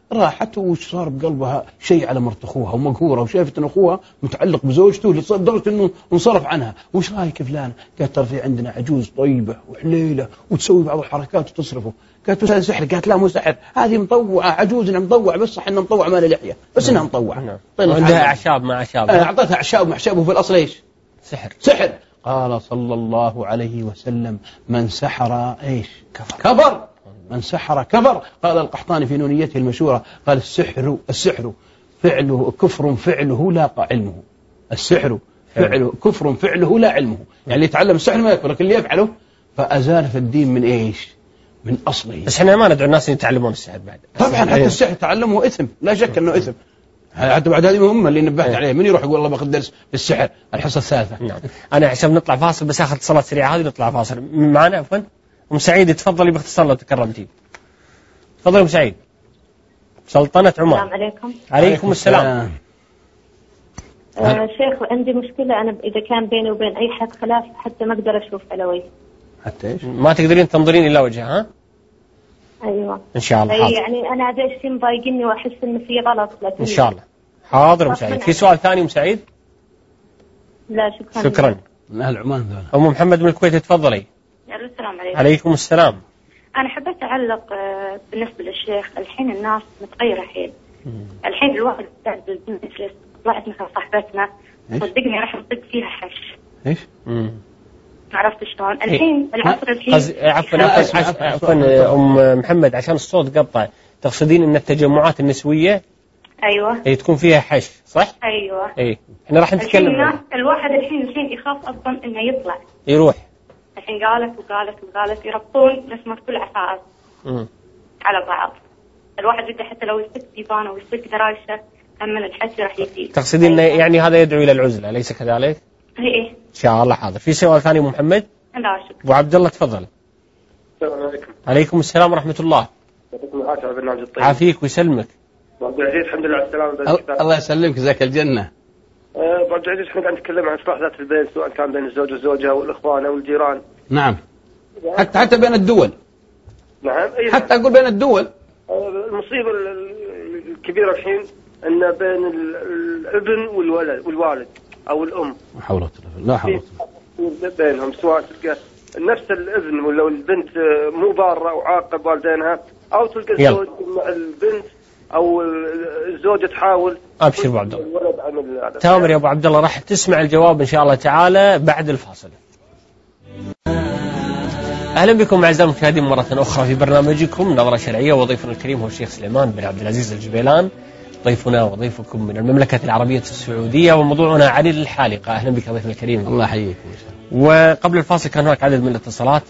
B: راحت وش صار بقلبها شيء على مرت أخوها ومقهورة وشافت أن أخوها متعلق بزوجته لدرجة أنه انصرف عنها. وش رأيك فلان؟ قالت ترى في عندنا عجوز طيبة وحليلة وتسوي بعض الحركات وتصرفه. قالت له سحر؟ قالت لا مو سحر، هذه مطوعة، عجوزنا مطوعة، بس صح إنها مطوعة ما لها لحية بس إنها مطوعة.
A: عندها أعشاب مع أعشاب.
B: أعطتها أعشاب مع أعشاب وفي الأصل إيش؟
A: سحر.
B: قال صلى الله عليه وسلم من سحر إيش؟ كفر. من سحر كفر. قال القحطاني في نونيته المشهورة قال السحر فعله كفر فعله لا علمه. السحر فعله كفر فعله لا علمه، يعني اللي يتعلم السحر ما يكفر، لكن اللي يفعله فأزال في الدين من إيش؟ من أصله.
A: بس احنا ما ندعو الناس يتعلمون السحر بعد.
B: طبعا حتى السحر تعلمه إثم، لا شك أنه إثم. حتى بعد هذه مهمة اللي نبهت عليه، من يروح يقول الله باخذ درس بالسحر الحصة الثالثة.
A: نعم. أنا عشان نطلع فاصل بس أخذ اتصالات سريعة هذه نطلع فاصل. معنا عفوا أم سعيد، تفضلي باختصار لو تكرمتي. تفضلي أم سعيد. سلطنة عمان.
E: السلام عليكم.
A: عليكم السلام.
E: شيخ عندي مشكلة، أنا إذا كان بيني وبين أي حد خلاف حتى ما أقدر أشوف علوي.
B: حتى إيش؟
A: ما تقدرين تنظرين إلى وجهها؟
E: أيوة.
A: إن شاء الله. حاضر.
E: يعني أنا هذا الشيء مضايقني وأحس إنه في غلط.
A: إن شاء الله. حاضر أم سعيد. في سؤال ثاني أم سعيد؟
E: لا شكرا.
A: شكرا.
B: من أهل عمان ذولا.
A: أم محمد من الكويت تفضلي.
E: السلام عليكم.
A: عليكم السلام.
E: أنا حبيت أعلق بالنسبة للشيخ. الحين الناس متغيرة حيل. الحين الواحد يستعد بالمجلس، طلعت مثل صاحبتنا صدقني راح نطق فيها حش.
B: إيش؟
E: عرفت شلون؟ الحين العصر الحين.
A: عفوا أم محمد عشان الصوت قطع، تقصدين أن التجمعات النسوية
E: أيوة
A: تكون فيها حش صح؟
E: أيوة.
A: إيه احنا راح نتكلم.
E: الواحد الحين يخاف أصلا إنه يطلع
A: يروح.
E: الحين قالت يربطون نسمة كل عفاف على بعض. الواحد بده حتى لو يسك ديبانه ويسك درايشه هم من الحش راح يزيد.
A: تقصدين يعني هذا يدعو إلى العزلة أليس كذلك؟
E: إيه
A: إن شاء الله. حاضر. في سؤال ثاني أم محمد؟
E: لا شكرا.
A: أبو عبد الله تفضل.
C: السلام عليكم.
A: عليكم السلام ورحمة الله.
C: يعطيكم العافية على البرنامج الطيب.
A: عافيك ويسلمك.
C: عبد العزيز الحمد لله على السلامة.
B: الله يسلمك جزاك الجنة.
C: عبد العزيز احنا قاعد نتكلم عن إصلاح ذات البين سواء كان بين الزوج والزوجة والإخوان أو الجيران.
B: نعم. حتى بين الدول.
C: نعم.
B: حتى أقول بين الدول.
C: المصيبة الكبيرة الحين أن بين الابن والوالد أو الأم.
B: حولت لا حولت.
C: بينهم سواء تلقى نفس الابن ولا البنت مو بارة وعاقب والدينها، أو تلقى الزوج البنت أو الزوجة تحاول.
A: أبشر أبو عبد الله. تامر يا أبو عبد الله راح تسمع الجواب إن شاء الله تعالى بعد الفاصل. أهلا بكم أعزائي المشاهدين مرة أخرى في برنامجكم نظرة شرعية، وضيفنا الكريم هو الشيخ سليمان بن عبد العزيز الجبيلان، ضيفنا وضيفكم من المملكة العربية السعودية، وموضوعنا عن الحالقة. أهلا بك ضيفنا الكريم.
B: الله يحييك.
A: وقبل الفاصل كان هناك عدد من الاتصالات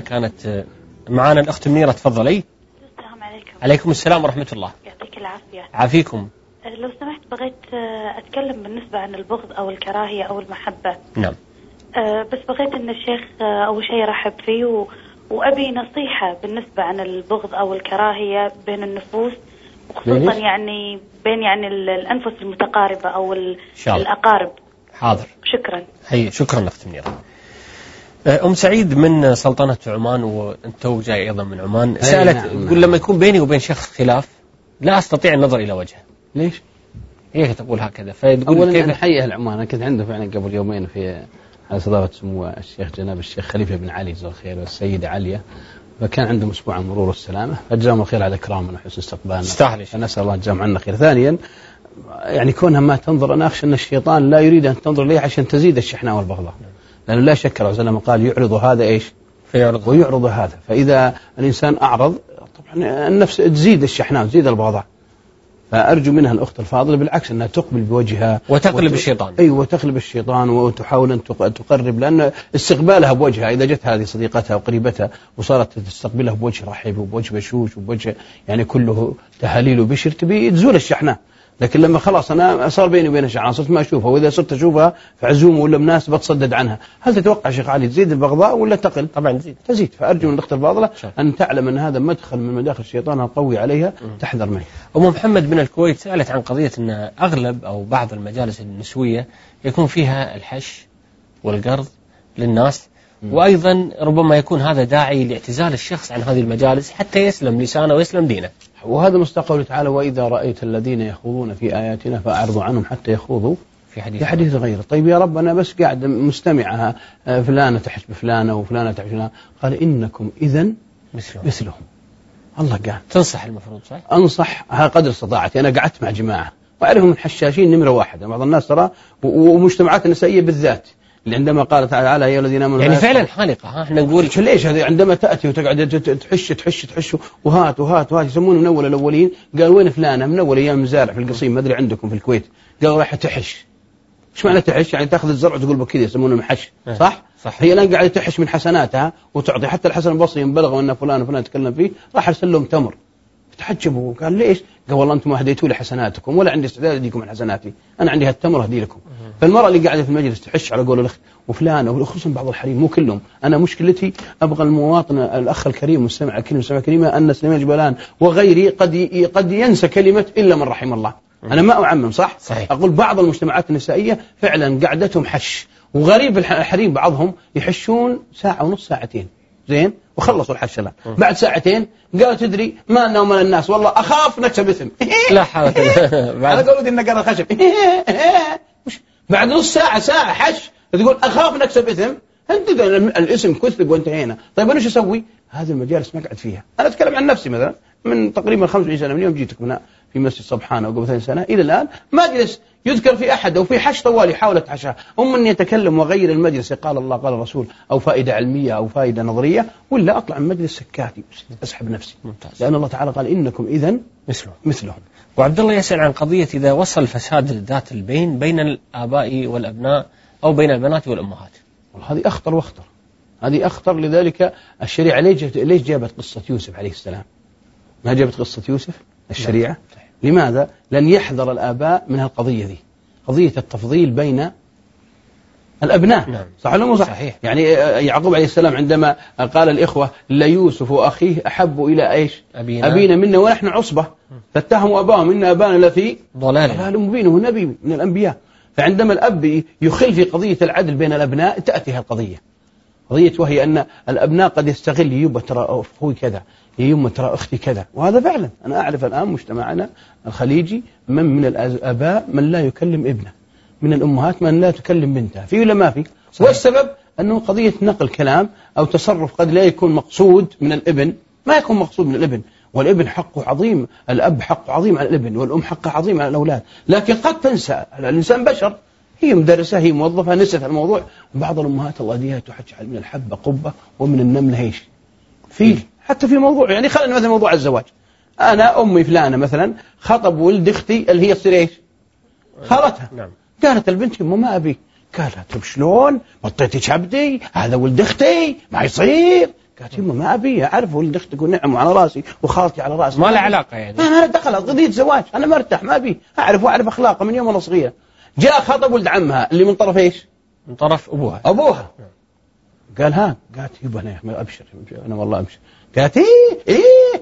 A: معنا الأخت منيرة تفضلي.
F: السلام عليكم.
A: عليكم السلام ورحمة الله.
F: يعطيك العافية.
A: عافيكم.
F: لو سمحت بغيت أتكلم بالنسبة عن البغض أو الكراهية أو المحبة.
A: نعم.
F: بس بغيت أن الشيخ أول شيء رحب فيه وأبي نصيحة بالنسبة عن البغض أو الكراهية بين النفوس، وخصوصا يعني بين يعني الأنفس المتقاربة أو الأقارب.
A: حاضر.
F: شكرا.
A: شكرا أخت منيرة. أم سعيد من سلطنة عمان، وأنت جاي أيضا من عمان، سألت تقول لما يكون بيني وبين شخص خلاف لا أستطيع النظر إلى وجهه.
B: ليش؟
A: هي تقول هكذا. فتقول
B: أولا كيف نحيي أهل عمان. أنا كنت عنده فعلا قبل يومين على صدارة سمو الشيخ جناب الشيخ خليفة بن علي جزاه الخير والسيدة عليا، فكان عندهم أسبوع المرور والسلامة، فجزاهم الخير على إكرامنا وحسن استقبالنا. فنسأل الله جزاهم عنا خير. ثانيا يعني كونها ما تنظر، أنا أخشى أن الشيطان لا يريد أن تنظر ليه عشان تزيد الشحناء والبغضاء، لأنه لا شك العلماء قال يعرض هذا إيش ويعرض هذا. فإذا الإنسان أعرض طبعا النفس تزيد الشحناء وتزيد البغضاء. فأرجو منها الأخت الفاضلة بالعكس أنها تقبل بوجهها
A: وتقلب الشيطان.
B: أيوة وتقلب الشيطان وتحاول أن تقرب، لأن استقبالها بوجهها إذا جت هذه صديقتها وقريبتها وصارت تستقبلها بوجه رحب وبوجه بشوش وبوجه يعني كله تهاليل وبشر تبي تزول الشحنة. لكن لما خلاص أنا صار بيني وبين الشحنة صرت ما أشوفها، وإذا صرت أشوفها في عزومة ولا مناسبة بتصدد عنها، هل تتوقع شيخ علي تزيد البغضاء ولا تقل؟
A: طبعا تزيد.
B: فأرجو من الأخت الفاضلة أن تعلم أن هذا مدخل من مداخل الشيطان القوي عليها، تحذر منه.
A: أم محمد من الكويت سألت عن قضية أن أغلب أو بعض المجالس النسوية يكون فيها الحش والقرض للناس، وأيضا ربما يكون هذا داعي لاعتزال الشخص عن هذه المجالس حتى يسلم لسانه ويسلم دينه.
B: وهذا مستقول تعالى: وإذا رأيت الذين يخوضون في آياتنا فأعرض عنهم حتى يخوضوا في حديث غيره. طيب يا رب أنا بس قاعد مستمعها، فلانة تحش بفلانة وفلانة تحش بفلانة. قال: إنكم إذن مثلهم. الله قال
A: تنصح المفروض صح؟
B: أنصح قدر استطاعتي. أنا قعدت مع جماعة وأعرفهم من حشاشين نمرة واحد، بعض الناس ترى ومجتمعات النسائية بالذات اللي عندما قال تعالى: يا الذين آمنوا،
A: يعني فعلا حالقة. احنا نقول
B: ليش هذه عندما تأتي وتقعد تحش وهات يسمونه من أول الأولين. قال: وين فلانة؟ من أول أيام مزارع في القصيم، ما أدري عندكم في الكويت. قال: راح تحش. إيش معنى تحش؟ يعني تأخذ الزرع وتقول بكذا، يسمونه محش. صح؟ هي الآن قاعدة تحش من حسناتها وتعطي. حتى الحسن البصري بلغوا أن فلان وفلان تكلم فيه، راح أرسل لهم تمر. تحجبوا. قال: ليش؟ قال: والله أنتم ما هديتوا لي حسناتكم ولا عندي استعداد أديكم من حسناتي، أنا عندي هالتمر أهدي لكم. فالمرأة اللي قاعدة في المجلس تحش على قول الأخ وفلانة، وخصوصا بعض الحريم، مو كلهم. أنا مشكلتي أبغى المواطن الأخ الكريم مستمع الكلمة سمع كلمة أن سليمان جبلان وغيري قد ينسى كلمة إلا من رحم الله. أنا ما أعمم صح؟ أقول بعض المجتمعات النسائية فعلا قعدتهم حش، وغريب الحريم بعضهم يحشون ساعة ونص ساعتين زين وخلصوا الحش الآن. بعد ساعتين قالوا: تدري ما لنا وما الناس، والله أخاف نكسب إثم.
A: لا حول ولا
B: أنا قالوا إن قال الخشب. بعد نص ساعة حش تقول أخاف نكسب إثم. أنت الاسم كثب وانتهينا. طيب أنا شو أسوي؟ هذه المجالس ما قعد فيها. أنا أتكلم عن نفسي مثلا من تقريبا 25 سنة من يوم جيتك هنا في مسجد صبحانة وقبل 3 سنة إلى الآن ما جلس يذكر في أحد أو في حش طوالي حاولت حشاه. أن يتكلم وغير المجلس قال الله قال الرسول أو فائدة علمية أو فائدة نظرية، ولا أطلع من مجلس سكاتي أسحب نفسي. ممتاز. لأن الله تعالى قال: إنكم إذن مثلهم.
A: وعبد الله يسأل عن قضية إذا وصل فساد ذات البين بين الآباء والأبناء أو بين البنات والأمهات.
B: هذه أخطر واخطر، هذه أخطر. لذلك الشريعة ليش جابت قصة يوسف عليه السلام؟ ما جابت قصة يوسف الشريعة؟ لماذا؟ لن يحذر الآباء من هالقضية ذي، قضية التفضيل بين الأبناء.
A: نعم.
B: صح ولا مو صح؟
A: صحيح.
B: يعني يعقوب عليه السلام عندما قال الإخوة: ليوسف وأخيه أحب إلى إيش؟ أبينا منا ونحن عصبة، فاتهموا أباهم إن أبانا لفي ضلال مبين، وهو نبي من الأنبياء. فعندما الأب يخل في قضية العدل بين الأبناء تأتي هالقضية، قضية وهي أن الأبناء قد يستغل يبا ترى أخوي كذا، يما ترى أختي كذا. وهذا فعلا أنا أعرف الآن مجتمعنا الخليجي من الآباء من لا يكلم ابنه، من الأمهات من لا تكلم بنتها، في ولا ما في؟ والسبب أنه قضية نقل كلام أو تصرف قد لا يكون مقصود من الابن، ما يكون مقصود من الابن، والابن حقه عظيم، الأب حقه عظيم على الابن، والأم حقه عظيم على الأولاد. لكن قد تنسى، الإنسان بشر، هي مدرسة هي موظفة نسيت الموضوع. بعض الأمهات الله يهديها تحجي من الحبة قبة ومن النملة هيش فيه. حتى في موضوع يعني خلينا مثلا موضوع الزواج، أنا أمي فلانة مثلا خطب ولد أختي اللي هي تصير إيش؟ خالتها.
A: نعم.
B: قالت البنت يمه ما أبي. قالت طيب شلون؟ بطيتي شبدي، هذا ولد أختي ما يصير. قالت يمه ما أبي، أعرف ولد أختك ونعم على راسي وخالتي على راسي،
A: ما له علاقة يعني.
B: أنا دخلت قضية زواج، أنا مرتاح ما أبي، أعرف أخلاقه من يوم أنا صغيرة. جاء خطب ولد عمها اللي من طرف إيش؟
A: من طرف أبوها.
B: قال ها، قالت يبا أنا أبشر، أنا والله أبشر. قالت إيه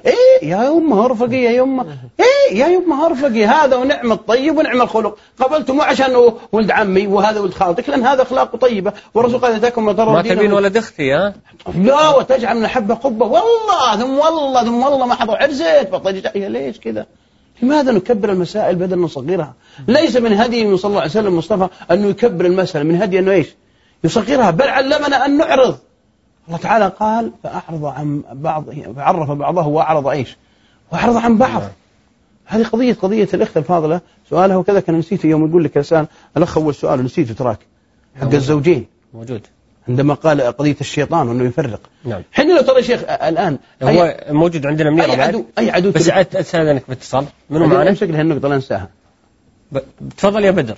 B: يا يمه ارفقي يا يمه، يا يمه ارفقي، هذا ونعم الطيب ونعم الخلق، قبلته مو عشان ولد عمي وهذا ولد خالتك، لأن هذا أخلاقه طيبة، والرسول قال تكن
A: ما تبين ولد أختي ها؟
B: لا، وتجعل من الحبة قبة، والله ثم والله ما حضر عرزت بطيجة. ليش كذا؟ لماذا نكبر المسائل بدل من نصغرها؟ ليس من هدي صلى الله عليه وسلم مصطفى أنه يكبر المسألة، من هدي أنه إيش؟ يصغرها، بل علمنا أن نعرض. الله تعالى قال فأعرض عن بعض، فعرف بعضه وأعرض إيش؟ وأعرض عن بعض. هذه قضية الأخت الفاضلة سؤالها وكذا كان نسيته يوم يقول لك الإنسان الأخ أول سؤال نسيته تراك حق الزوجين
A: موجود
B: عندما قال قضية الشيطان وأنه يفرق.
A: نعم.
B: حين لو ترى شيخ الآن
A: هو موجود عندنا منير
B: أي عدو
A: بس أستاذنك باتصال منو معنا؟
B: امسك لها النقطة لا ننساها.
A: تفضل يا بدر.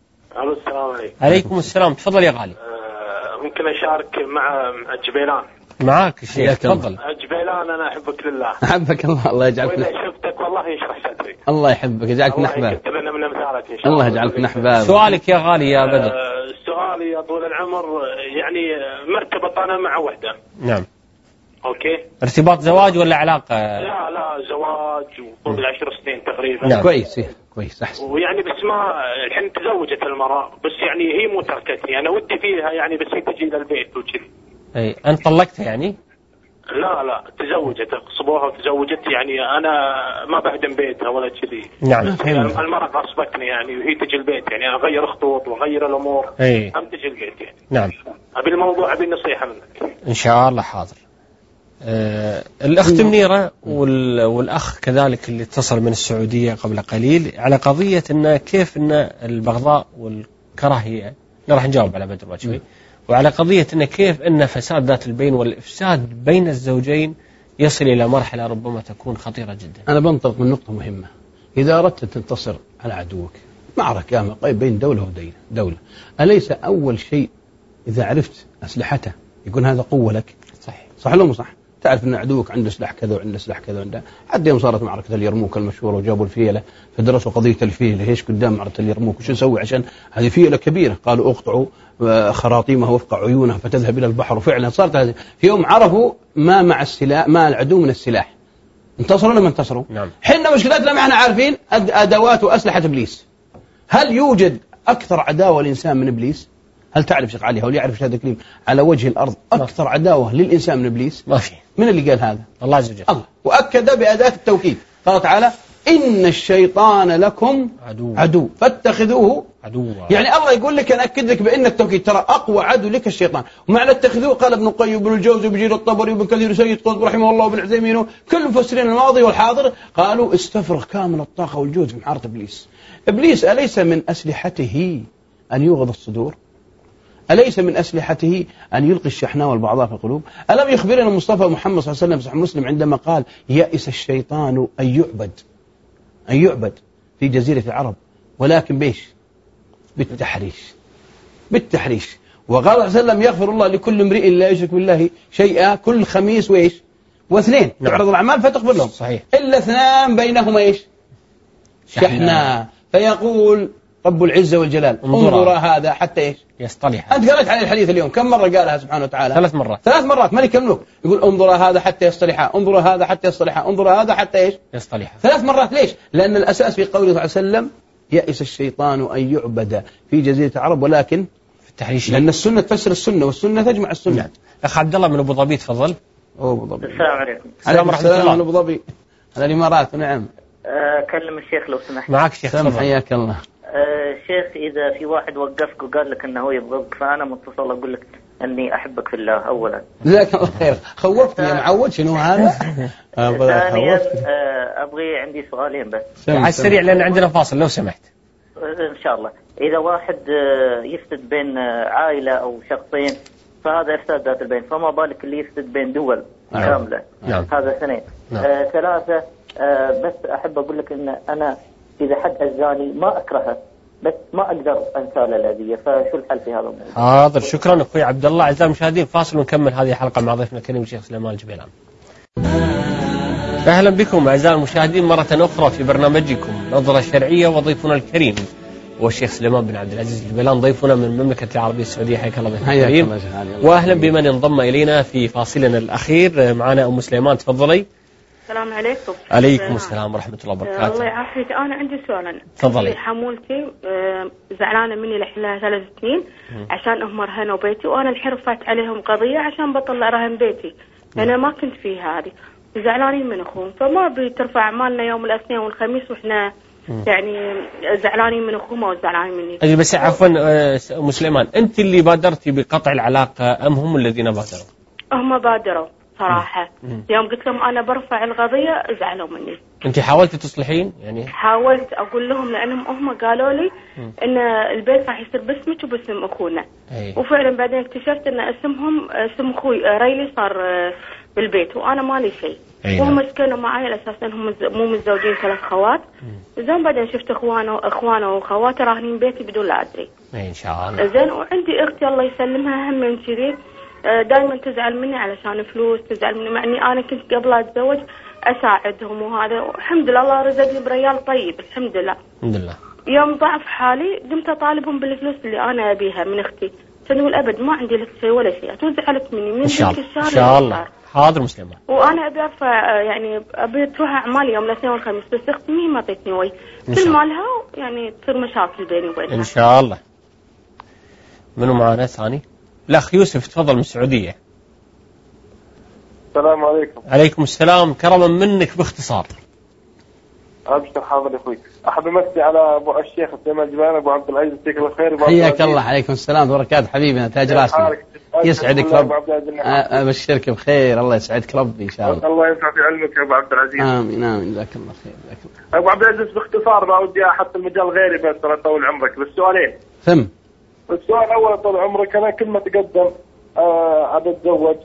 D: السلام عليكم.
A: عليكم السلام، تفضل يا غالي.
D: ممكن أشارك مع جبيلان؟
A: معاك الشيخ تفضل.
D: جبيلان أنا أحبك لله.
B: أحبك الله يجعلك.
D: وإذا شفتك والله يشرح صدري.
B: الله يحبك يجعلك نحباب.
D: يكتب لنا من أمثالك إن شاء
B: الله يجعلك نحباب.
A: سؤالك يا غالي يا بدر.
D: سؤالي يا طول العمر، يعني مرتبط أنا مع وحدة.
A: نعم.
D: أوكي.
A: ارتباط زواج ولا علاقة؟
D: لا زواج وطول 10 سنين تقريبا.
B: نعم. كويس أحسن.
D: ويعني بس ما الحين تزوجت المرأة، بس يعني هي مو تركتني، أنا ودي فيها يعني، بس هي تجي إلى البيت وكذي.
A: أي أنت طلقتها يعني؟
D: لا تزوجت، خصبوها وتزوجت، يعني أنا ما بهدم بيتها ولا كذي.
A: نعم.
D: المرأة غصبتني يعني، وهي تجي البيت يعني أغير خطوط وأغير الأمور.
A: أي.
D: هم تجي البيت يعني.
A: نعم.
D: أبي الموضوع، أبي نصيحة منك.
A: إن شاء الله حاضر. الأخت منيرة والأخ كذلك اللي اتصل من السعودية قبل قليل على قضية إن كيف إن البغضاء والكراهية، راح نجاوب على بدر وجهي، وعلى قضية إن كيف إن فساد ذات البين والإفساد بين الزوجين يصل إلى مرحلة ربما تكون خطيرة جدا.
B: أنا بنطلق من نقطة مهمة. إذا أردت تنتصر على عدوك، معركة بين دولة ودولة، أليس أول شيء إذا عرفت أسلحته يكون هذا قوة لك؟ صح ولا مو صح؟ تعرف أن عدوك عنده سلاح كذا وعنده سلاح كذا وعنده، حتى يوم صارت معركة اليرموك المشهورة وجابوا الفيلة فدرسوا قضية الفيلة، ايش قدام معركة اليرموك وش نسوي عشان هذه فيلة كبيرة، قالوا اقطعوا خراطيمها وفق عيونها فتذهب إلى البحر، وفعلا صارت هذه. في يوم عرفوا ما مع السلاح، ما العدو من السلاح، انتصروا ولا ما انتصروا؟
A: نعم.
B: حنا مشكلتنا ما احنا عارفين أدوات وأسلحة إبليس. هل يوجد أكثر عداوة الإنسان من إبليس؟ هل تعرف شيخ علي، هل يعرف شهادة كريم على وجه الأرض أكثر عداوة للإنسان من إبليس؟
A: ما في.
B: من اللي قال هذا؟
A: الله عز وجل.
B: الله. وأكد بأداة التوكيد، قال تعالى إن الشيطان لكم عدو فاتخذوه عدوا. يعني الله يقول لك أنا أكد لك بأن التوكيد، ترى أقوى عدو لك الشيطان. ومعنى اتخذوه قال ابن القيم وابن الجوزي وبجير الطبري وابن كثير وسيد قطب رحمه الله وابن عثيمين كل المفسرين الماضي والحاضر قالوا استفرغ كامل الطاقة والجهد في محاربة إبليس. إبليس أليس من أسلحته أن يوغض الصدور؟ أليس من أسلحته أن يلقي الشحناء والبعضاء في القلوب؟ ألم يخبرنا المصطفى محمد صلى الله عليه وسلم في صحيح مسلم عندما قال يئس الشيطان أن يعبد في جزيرة العرب، ولكن بيش بالتحريش. وقال صلى الله عليه وسلم يغفر الله لكل امرئ لا يشرك بالله شيئا كل خميس وإيش واثنين تعرض الأعمال فتغفر لهم.
A: صحيح.
B: إلا اثنان بينهما إيش شحناء، فيقول رب العزة والجلال انظر هذا حتى إيش
A: يصطلح.
B: أنت قرأت على الحديث اليوم كم مرة قالها سبحانه وتعالى؟
A: 3 مرات.
B: ملك الملوك يقول انظر هذا حتى يصطلحا، انظر هذا حتى يصطلحا، انظر هذا حتى إيش
A: يصطلح.
B: 3 مرات. ليش؟ لأن الأساس في قوله صلى الله عليه وسلم يئس الشيطان أن يعبد في جزيرة العرب ولكن
A: في التحريش،
B: لأن السنة تفسر السنة والسنة تجمع السنة.
A: نعم. أخ عبد الله من أبو ظبي تفضل.
B: أبو ظبي.
G: السلام عليكم.
A: السلام ورحمة الله.
B: من أبو ظبي على الإمارات. نعم.
G: أكلم الشيخ لو سمحت.
A: معك شيخ.
B: حياك الله.
G: شيخ إذا في واحد وقفك وقال لك أنه يبغضك فأنا متصل أقول لك أني أحبك في الله أولا.
B: جزاك الله خير. خوفتني يا معود. شنو هذا؟
G: ثانيا أبغي عندي سؤالين بس
A: على السريع لأن عندنا فاصل لو سمحت.
G: إن شاء الله. إذا واحد يفسد بين عائلة أو شخصين فهذا إفساد ذات البين، فما بالك اللي يفسد بين دول كاملة.
A: نعم.
G: هذا 2. 3 بس أحب أقول لك أن أنا إذا حد أذاني ما أكرهه بس ما أقدر أنسى الأذية، فشو الحل في هذا الموضوع؟
A: حاضر. شكرا أخوي عبد الله. أعزائي المشاهدين فاصل ونكمل هذه الحلقة مع ضيفنا الكريم الشيخ سليمان الجبيلان. أهلا بكم أعزائي المشاهدين مرة أخرى في برنامجكم نظرة شرعية، وضيفنا الكريم والشيخ سليمان بن عبد العزيز الجبيلان ضيفنا من المملكة العربية السعودية. حياك الله ضيفنا الكريم، وأهلا بمن انضم إلينا في فاصلنا الأخير. معنا أم سليمان تفضلي.
H: السلام عليكم.
A: عليكم السلام ورحمة الله وبركاته.
H: الله يعافيك. أنا عندي سؤال.
A: تفضلي.
H: حمولتي زعلانة مني لحلها 3 سنين عشان هم رهنوا بيتي، وأنا الحين رفعت عليهم قضية عشان بطلع رهن بيتي. أنا ما كنت فيه هذه، زعلانين من أخوهم، فما بترفع أعمالنا يوم الاثنين والخميس وإحنا يعني زعلانين من أخوهم أو زعلانين مني.
A: أجل بس عفوا أم سليمان، أنت اللي بادرتي بقطع العلاقة أم هم الذين بادروا؟
H: هم بادروا صراحة. يوم قلت لهم أنا برفع القضية زعلوا مني.
A: أنت حاولتي تصلحين يعني؟
H: حاولت أقول لهم لأنهم هم قالوا لي إن البيت راح يصير باسمك وباسم أخونا. وفعلا بعدين اكتشفت إن اسمهم اسم أخوي ريلي صار بالبيت وأنا مالي شيء. وهم سكنوا معي على أساس إنهم مو متزوجين 3 خوات. زين بعدين شفت إخوانه وخواتي راهنين بيتي بدون لا أدري.
A: إن شاء الله.
H: زين وعندي أختي الله يسلمها هم من كذي دائما تزعل مني علشان فلوس، تزعل مني مع اني انا كنت قبل اتزوج اساعدهم وهذا، والحمد لله الله رزقني بريال طيب الحمد لله.
A: الحمد لله.
H: يوم ضعف حالي قمت اطالبهم بالفلوس اللي انا ابيها من اختي، تقول ابد ما عندي لك شيء ولا شيء، توزعلك مني من
A: ان شاء الله. ان شاء الله. حاضر مسلمة.
H: وانا ابي ارفع يعني ابي تروح اعمالي يوم الاثنين والخميس، بس اختي ما اعطتني وي كل مالها يعني تصير مشاكل بيني وبينها.
A: ان شاء الله. منو معنا ثاني؟ الأخ يوسف تفضل من السعودية.
I: السلام عليكم.
A: عليكم السلام، كرما منك باختصار.
I: ابشر حاضر يا اخوي. احب امسي على ابو الشيخ سليمان جبان ابو عبد العزيز، يعطيك الله خير.
B: حياك الله. عليكم السلام وبركاته حبيبنا، تاج راسنا. يسعدك رب. ابشرك بخير، الله يسعدك ربي ان شاء الله.
I: الله ينفع في علمك يا ابو عبد العزيز.
B: امين امين، جزاك الله خير.
I: ابو عبد العزيز باختصار، ما ودي احط المجال غيري بس ترى طول عمرك، بس سؤالين. السؤال الاول طول عمرك، انا كل ما تقدم ابى اتزوج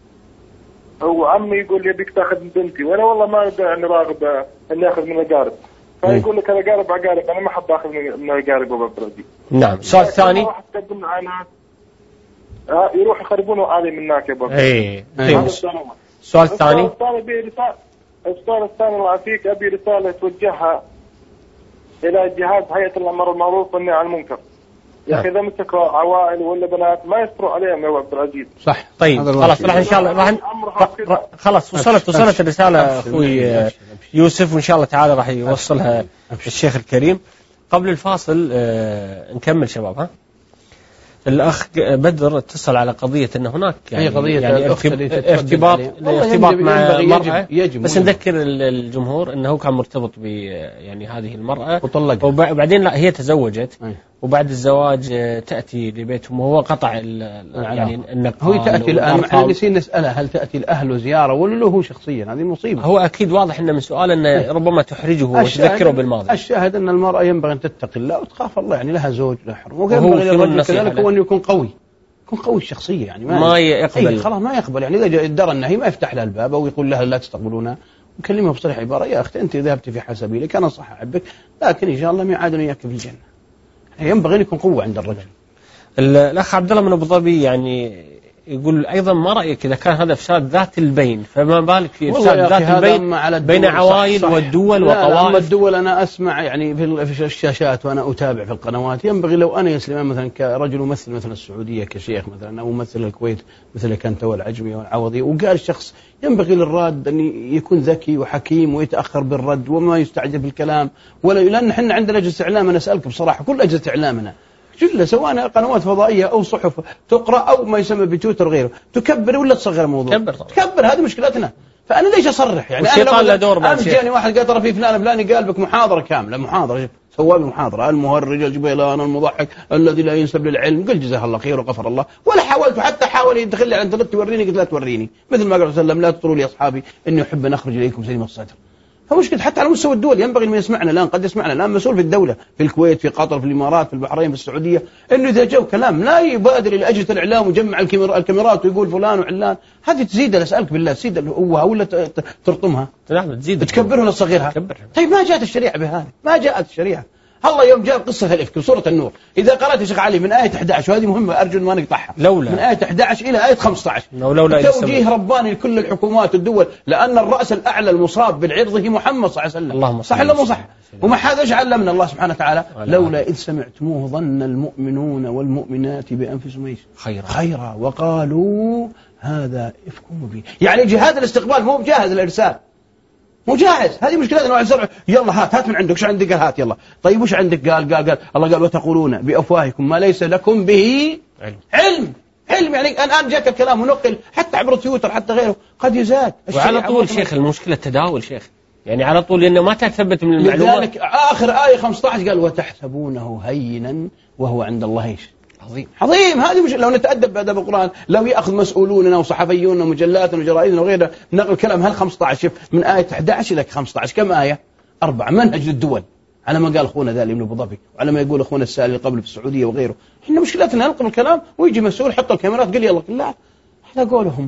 I: وعمي يقول لي ابيك تاخذ من بنتي، وانا والله ما اني راغب اني اخذ من الاقارب، فيقول لك انا قارب عقارب، انا ما احب اخذ من الاقارب ابو عبد العزيز.
A: نعم. السؤال الثاني،
I: راح تقدم معنا يروح يخربونه عالي من هناك يا ابو عبد العزيز.
A: السؤال الثاني،
I: السؤال الثاني الله يعافيك، ابي رساله توجهها الى جهاز هيئه الامر بالمعروف والنهي عن المنكر. يا اخي اذا مسكوا عوائل ولا بنات ما يسطروا عليهم يا ابو عبد العزيز.
B: صح.
A: طيب خلاص، راح ان شاء الله خلاص وصلت الرساله اخوي يوسف، وان شاء الله تعالى راح يوصلها الشيخ الكريم. قبل الفاصل نكمل شباب. ها الأخ بدر اتصل على قضية أن هناك يعني ارتباط مع المرأة، بس نذكر الجمهور أنه كان مرتبط ب يعني هذه المرأة وبعدين لا هي تزوجت، وبعد الزواج تأتي لبيتهم وهو قطع يعني النقاء.
B: هو تأتي الآن، احنا نسينا نسأله هل تأتي الأهل زيارة ولا له شخصيا؟ هذه مصيبة.
A: هو أكيد واضح أنه من سؤال أنه ربما تحرجه وتذكره بالماضي.
B: الشاهد أن المرأة ينبغي أن تتقي الله وتخاف الله، يعني لها زوج لها حرم، وينبغي للرجل كذلك هو أن يكون قوي، يكون قوي الشخصية، يعني
A: ما يقبل
B: خلاص ما يقبل، يعني إذا درى النهي ما يفتح لها الباب أو يقول لها لا تستقبلونها، وكلمها بصريح عبارة يا أختي أنت ذهبت في حسبيلك، أنا صح أحبك لكن إن شاء الله ما يعادني إياك في الجنة. ينبغي أن يكون قوة عند الرجل.
A: الأخ عبد الله من أبو ظبي يعني يقول أيضا ما رأيك إذا كان هذا إفساد ذات البين، فما بالك في إفساد ذات البين بين عوائل والدول وطوائف.
B: الدول أنا أسمع يعني في الشاشات وأنا أتابع في القنوات، ينبغي لو أنا يسلم مثلا كرجل ممثل مثلا السعودية كشيخ مثلا، أو ممثل الكويت مثل كنت والعجمي والعوضي، وقال الشخص ينبغي للراد أن يكون ذكي وحكيم ويتأخر بالرد وما يستعجل بالكلام، لأن احنا عندنا أجهزة إعلام، أنا أسألك بصراحة كل أجهزة إعلامنا جل سواء قنوات فضائية أو صحف تقرأ أو ما يسمى بتويتر غيره، تكبر ولا تصغر الموضوع؟ تكبر، هذه مشكلتنا. فأنا ليش أصرح؟ يعني
A: الشيطان له دور بعد
B: جاني واحد قال ترى في فلاني قال بك محاضرة كاملة، محاضرة سوى لي محاضرة المهرج الجبيلان المضحك الذي لا ينسب للعلم، قل جزاه الله خير وغفر الله، ولا حاولت، حتى حاول يدخل لي على الانترنت توريني، قلت لا توريني، مثل ما قال صلى الله عليه وسلم لا تطروا لي أصحابي إني أحب أن أخرج إليكم سليم الصدر. فمشكلة حتى على مستوى الدول ينبغي أن يسمعنا الآن، قد يسمعنا الآن مسؤول في الدولة في الكويت في قطر في الإمارات في البحرين في السعودية، إنه إذا جو كلام لا يبادر إلى أجهزة الإعلام ويجمع الكاميرات ويقول فلان وعلان، هذه تزيد أسألك بالله تزيد القوة ولا ترطمها؟
A: نعم تزيد،
B: تكبرها ولا تصغرها؟ طيب ما جاءت الشريعة بهذه، ما جاءت الشريعة. الله يوم جاء قصة الإفك سورة النور، إذا قرأت يا شيخ علي من آية 11 وهذه مهمة أرجو ما نقطعها، من آية 11 إلى آية 15 توجيه رباني لكل الحكومات والدول، لأن الرأس الأعلى المصاب بالعرض محمد صلى الله عليه وسلم، صح ولا مو صح؟ وما حدش علمنا الله سبحانه وتعالى لولا إذ سمعتموه ظن المؤمنون والمؤمنات بأنفسهم خيرا وقالوا هذا إفك مبين. يعني جهاد الاستقبال مو بجاهز الإرسال، مو جاهز، هذه مشكلة. أنه يلا هات من عندك، شو عندك؟ قال هات يلا. طيب وش عندك؟ قال الله قال وتقولون بأفواهكم ما ليس لكم به علم يعني الآن جاك الكلام ونقل حتى عبر تويتر حتى غيره قد يزاد.
A: وعلى طول شيخ المشكلة التداول شيخ، يعني على طول لأنه ما تثبت من المعلومات.
B: لذلك آخر آية 15 قال وتحسبونه هينا وهو عند الله ايش؟ عظيم. هذه مش لو نتأدب بأدب القرآن، لو يأخذ مسؤولوننا وصحفيوننا ومجلاتنا وجرائدنا وغيرها نقل كلام هل 15 من آية 11 إلى 15 كم آية؟ 4 منهج للدول، على ما قال أخونا ذا ابن أبو ظبي وعلى ما يقول أخونا السائل اللي قبل في السعودية وغيره. إحنا مشكلتنا نلقم الكلام ويجي مسؤول حط الكاميرات قال يلا لا، إحنا قولهم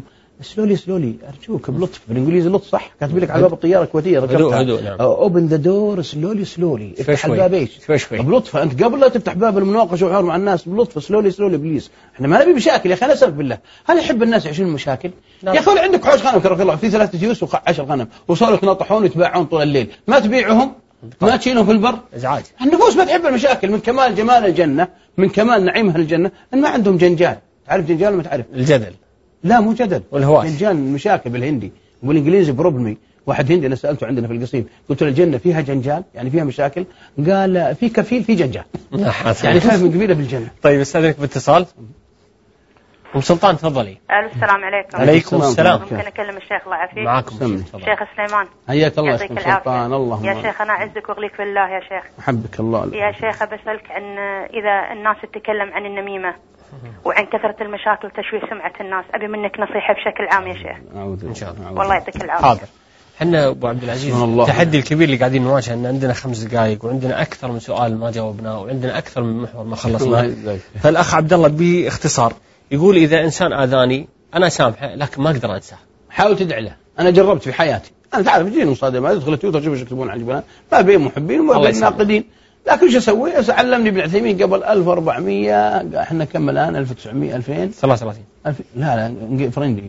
B: سلولي أرجوك بلطف، بالإنجليزي لطف صح، كاتب لك على باب الطيارة الكويتية
A: هدوء نعم.
B: open the door سلولي افتح الباب ايش بلطف، أنت قبل لا تفتح باب المناقشة وحوار مع الناس بلطف سلولي بليز. احنا ما نبي مشاكل يا أخي، أنا أسألك بالله هل يحب الناس يعيشون المشاكل؟ يا أخي عندك حوش غنم كرك الله في 3 تيوس و10 غنم وصاروا يتنطحون ويتباعون طول الليل، ما تبيعهم ما تشيلهم في البر؟
A: ازعاج.
B: النفوس ما تحب المشاكل. من كمال جمال الجنة، من كمال نعيمها الجنة أن ما عندهم جنجال. تعرف جنجال ولا ما تعرف؟
A: الجدل. لا
B: مو جدل، جنجال مشاكل بالهندي وبالإنجليزي بروبلمي. واحد هندي أنا سألته عندنا في القصيم قلت له الجنة فيها جنجال يعني فيها مشاكل؟ قال في كفيل في جنجال يعني خايف من قبيلة بالجنة.
A: طيب استاذنك باتصال. أم سلطان تفضلي.
F: السلام عليكم.
A: عليكم السلام.
F: ممكن أكلم الشيخ الله يعافيك؟
A: معكم
F: شيخ سليمان.
B: حياك الله يا سلطان. اللهم
F: يا شيخ أنا أعزك وأغليك بالله يا شيخ.
B: أحبك الله.
F: يا شيخ بسألك عن إذا الناس تتكلم عن النميمة وعن كثرة المشاكل وتشويه سمعة الناس، أبي منك نصيحة بشكل عام يا شيخ.
A: إن شاء الله.
F: والله يعطيك العافية.
A: حاضر. احنا ابو عبد العزيز التحدي الكبير اللي قاعدين نواجهه ان عندنا 5 دقائق وعندنا اكثر من سؤال ما جاوبناه وعندنا اكثر من محور ما خلصناه. فالاخ عبد الله باختصار يقول اذا انسان اذاني انا سامحه لكن ما اقدر انساه.
B: حاول تدعي له. انا جربت في حياتي، انا تعرف تجيني مصادمات، ادخل تويتر شوف ايش يكتبون عن جبلان، ما بين محبين وما بين ناقدين، لكن شو اسوي؟ علمني ابن عثيمين قبل 1400، احنا كم الان؟ 1900
A: 2033
B: لا فرنجي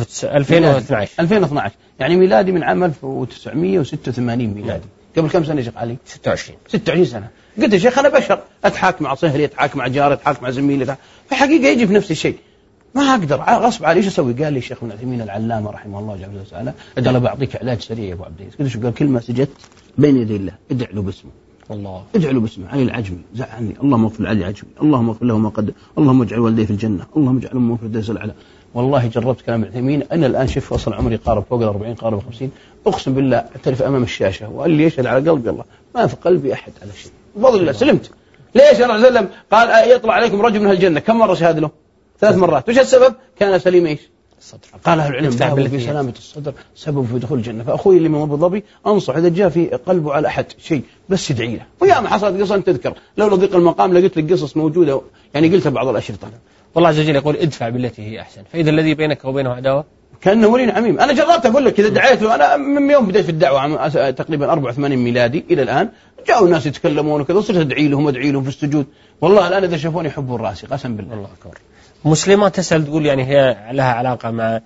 A: 2012
B: يعني ميلادي من عام 1986 ميلادي. قبل كم سنه يا شيخ علي؟ 26 سنه. قلت يا شيخ انا بشر، اتحاك مع صهري، اتحاك مع جاري، اتحاك مع زميلي، فحقيقه يجي في نفس الشيء، ما اقدر غصب علي. ايش اسوي؟ قال لي الشيخ ابن عثيمين العلامه رحمه الله جل وعلا قال بعطيك علاج سريع يا ابو عبد العزيز. قلت شو؟ قال كلمه سجدت بين يدي الله، ادع له باسمه.
A: الله
B: ادعوا له باسمه. علي العجمي زعلني، اللهم اغفر لعلي العجمي، اللهم اغفر له ما قدم، اللهم اجعل والديه في الجنه، اللهم اجعل امه في الدرس الاعلى. والله جربت كلام ابن عثيمين، انا الان شوف وصل عمري قارب فوق ال 40 قارب 50، اقسم بالله اعترف امام الشاشه وقال لي يشهد على قلبي الله ما في قلبي احد على شيء بفضل الله. سلمت. ليش؟ الرسول صلى الله عليه وسلم قال يطلع عليكم رجل من الجنه، كم مره شهد له؟ 3 مرات. وش السبب؟ كان سليم ايش؟ الصدر. قال اهل العلم باب في سلامه الصدر سبب في دخول الجنه. فاخوي اللي من ابو ظبي انصح اذا جاء في قلبه على احد شيء بس يدعي له. ويا ما حصلت قصه تذكر لولا ضيق المقام لقيت لك قصص موجوده، يعني قلتها بعض الاشرطه.
A: والله عز وجل يقول ادفع بالتي هي احسن فاذا الذي بينك وبينه عداوه
B: كانه ولي عميم. انا جربت اقول لك اذا دعيت له، انا من يوم بديت في الدعوه تقريبا 84 ميلادي الى الان جاءوا الناس يتكلمون وكذا، صرت ادعي لهم في السجود. والله الان اذا شافوني يحبوا راسي قسم بالله.
A: الله اكبر. مسلمة تسأل تقول يعني هي لها علاقة مع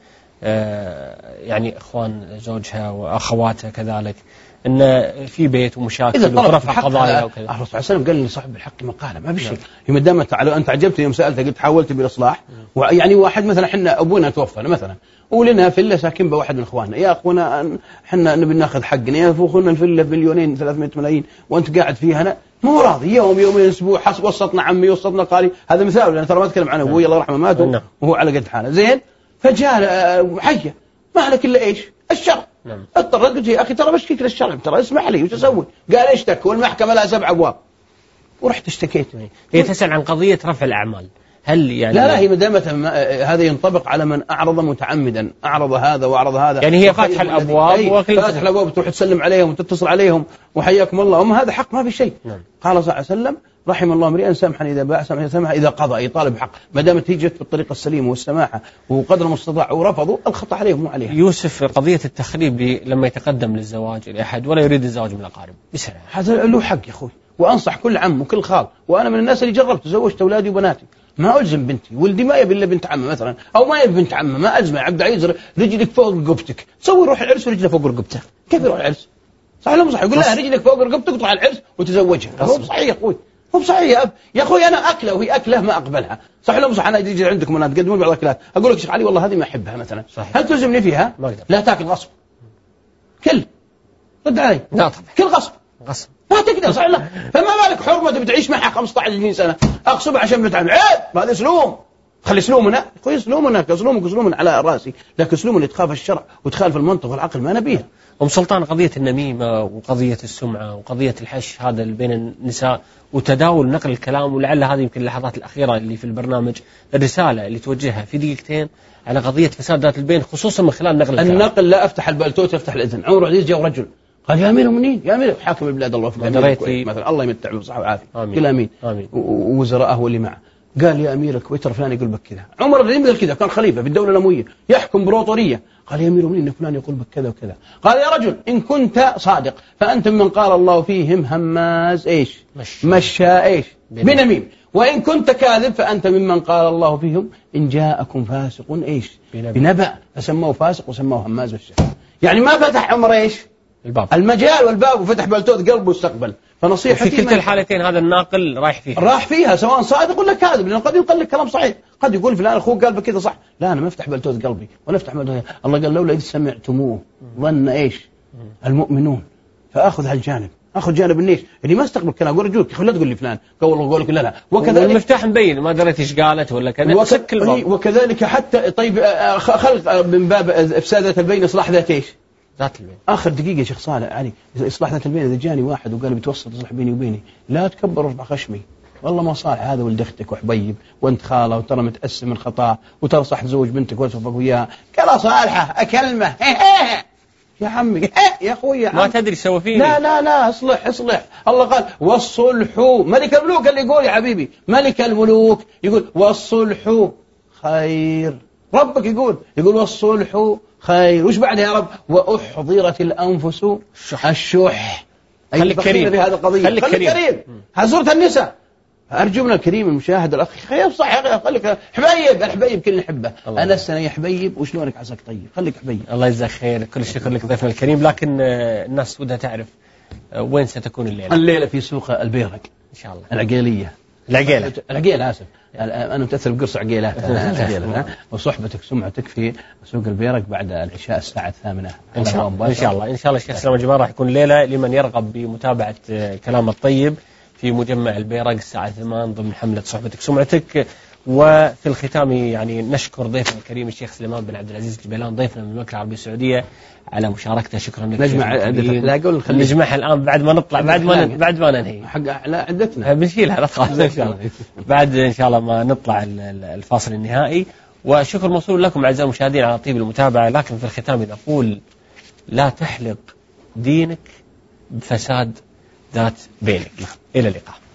A: يعني اخوان زوجها واخواتها كذلك، ان في بيت ومشاكل ورفع قضايا وكذا.
B: الرسول صلى الله عليه وسلم قال لي صاحب الحق مقاله ما بشيء. هي ما دامت انت عجبتني يوم سالتها قلت حاولت بالاصلاح. ويعني واحد مثلا احنا ابونا توفى مثلا ولنا فيلا ساكن بواحد من اخواننا، يا اخونا احنا نبي ناخذ حقنا، يا اخونا الفيلا بمليونين 300 ملايين وانت قاعد فيها، انا مو راضي. يومين اسبوع حسب وسطنا عمي وسطنا قاري، هذا مثال لان ترى ما اتكلم عن ابوي الله يرحمه مات وهو على قد حاله زين. فجاء حيه ما عليك الا ايش؟ الشرع. اضطريت قلت يا اخي ترى بشكيك للشرع، ترى اسمح لي وش اسوي؟ قال اشتك والمحكمه لها 7 أبواب. ورحت اشتكيت.
A: هي تسأل عن قضيه رفع الاعمال، هل يعني
B: لا هي مدامة هذا ينطبق على من أعرض متعمدا، أعرض هذا وأعرض هذا،
A: يعني هي فاتحة الأبواب
B: فاتحة الأبواب تروح تسلم عليهم وتتصل عليهم وحياكم الله، وما هذا حق ما في شيء. قال صلى الله عليه وسلم رحم الله امرئا سمحا إذا باع سمحا إذا قضى، يطالب حق ما دامت هي جت بالطريقة السليمة والسماحة وقدر المستطاع ورفضوا الخطأ عليهم مو عليهم.
A: يوسف قضية التخريب لما يتقدم للزواج لأحد ولا يريد الزواج من الأقارب بسرعة،
B: هذا له حق يا أخوي، وأنصح كل عم وكل خال، وأنا من الناس اللي جربت تزوجت أولادي وبناتي، ما ألزم بنتي، ولدي ما يبي إلا بنت عمه مثلا أو ما يبي بنت عمه، ما ألزمه. عبد العزيز رجلك فوق رقبتك، سوي روح العرس ورجله فوق رقبته. كيف يروح العرس؟ صح ولا مو صح؟ يقول لا رجلك فوق رقبتك وتروح العرس وتزوجها. هو صحيح يا أخوي، هو صحيح يا أخوي. أنا أكله وهي أكله ما أقبلها، صح ولا مو صح؟ أنا يجي عندكم أنا تقدمون بعض الأكلات أقول لك شيخ علي والله هذه ما أحبها مثلا، صحيح. هل تلزمني فيها؟ لا تاكل غصب. كل رد علي.
A: لا طبعا.
B: كل غصب ما تقدر، صح ولا؟ فما بالك حرمة بتعيش معها 15-20 سنة أغصبها عشان بنتعامل عيب. هذا اسلوم. خلي اسلومنا اخوي، اسلومنا اسلوم على راسي، لكن اسلوم اللي تخاف الشرع وتخالف المنطق والعقل ما نبيها.
A: ام سلطان قضيه النميمه وقضيه السمعه وقضيه الحش هذا اللي بين النساء وتداول نقل الكلام، ولعل هذه يمكن اللحظات الاخيره اللي في البرنامج الرساله اللي توجهها في دقيقتين على قضيه فساد ذات البين خصوصا من خلال نقل الكلام.
B: النقل لا افتح البلتوت افتح الاذن. عمر عزيز جاء رجل قال يا امير المؤمنين يا امير حاكم البلاد الله في مثلا الله يمتع بالصحه والعافيه قل امين ووزراءه واللي معه. قال يا امير الكويت فلان يقول بك كذا. عمر بن مثل كذا كان خليفه في الدوله الامويه يحكم بروطوريه. قال يا امير المؤمنين فلان يقول بك كذا وكذا. قال يا رجل ان كنت صادق فانت من قال الله فيهم هماز ايش مشاء ايش بنميم، وان كنت كاذب فانت ممن قال الله فيهم ان جاءكم فاسق ايش بنبأ فسموه فاسق وسموه هماز مشاء. يعني ما فتح عمر ايش الباب المجال والباب وفتح بلتوت قلبه واستقبل. فنصيحتي
A: في كلتا الحالتين هذا الناقل راح فيها
B: سواء صادق ولا كاذب، لأنه قد ينقل لك كلام صحيح، قد يقول فلان أخوه قال بكذا صح، لا أنا ما افتح بلتوت قلبي ولا افتح بلتوت. الله قال لولا إذ سمعتموه ظن إيش المؤمنون فأخذ هالجانب اخذ جانب النيش اللي ما استقبل كلام، اقول رجوك خلي لا تقول لي فلان، قال والله قولك لا.
A: وكذلك المفتاح مبين ما دريت ايش قالت ولا كذا، سك الباب.
B: وكذلك حتى طيب خلق من باب افساد ذات البين اصلاح ذات ايش؟
A: ذات البين.
B: اخر دقيقه يا شيخ صالح علي، اصلاح ذات البين اذا جاني واحد وقال بتوسط اصلح بيني وبيني، لا تكبر وارفع خشمي، والله ما صالح هذا ولد اختك وحبيب وانت خاله وترى متأسم من خطاه وترى صح تزوج بنتك وتوفق وياها، قال صالحه اكلمه يا عمي يا اخوي
A: ما تدري سوى فيني.
B: لا اصلح. الله قال والصلح، ملك الملوك اللي يقول يا حبيبي، ملك الملوك يقول والصلح خير، ربك يقول والصلح خير. وش بعد يا رب؟ وأحضرت الأنفس الشح.
A: خليك كريم
B: في هذه القضية، خليك كريم. سورة النساء. أرجو من الكريم المشاهد الأخ خير صح، خليك حبيب، الحبيب كل نحبه، أنا السنة يا حبيب وشلونك عساك طيب، خليك حبيب.
A: الله يجزاك خير، كل شكر لك ضيفنا الكريم. لكن الناس ودها تعرف وين ستكون
B: الليلة في سوق البيرق
A: إن شاء الله،
B: العقيلة آسف، أنا متأثر بقرص عقيلات وصحبتك سمعتك في سوق البيرق بعد العشاء الساعة 8
A: إن شاء الله. الشيخ سلام الجمال راح يكون ليلة لمن يرغب بمتابعة كلام الطيب في مجمع البيرق الساعة 8 ضمن حملة صحبتك سمعتك. وفي الختام يعني نشكر ضيفنا الكريم الشيخ سليمان بن عبد العزيز الجبيلان ضيفنا من المملكة العربية السعودية على مشاركته. شكرا لك. نجمعها الآن بعد ما نطلع، بعد ما ننهي
B: حق لا عدتنا
A: بنشيلها خلاص إن شاء الله بعد إن شاء الله ما نطلع الفاصل النهائي. وشكر موصول لكم أعزائي المشاهدين على طيب المتابعة. لكن في الختام نقول لا تحلق دينك بفساد ذات بينك. إلى اللقاء.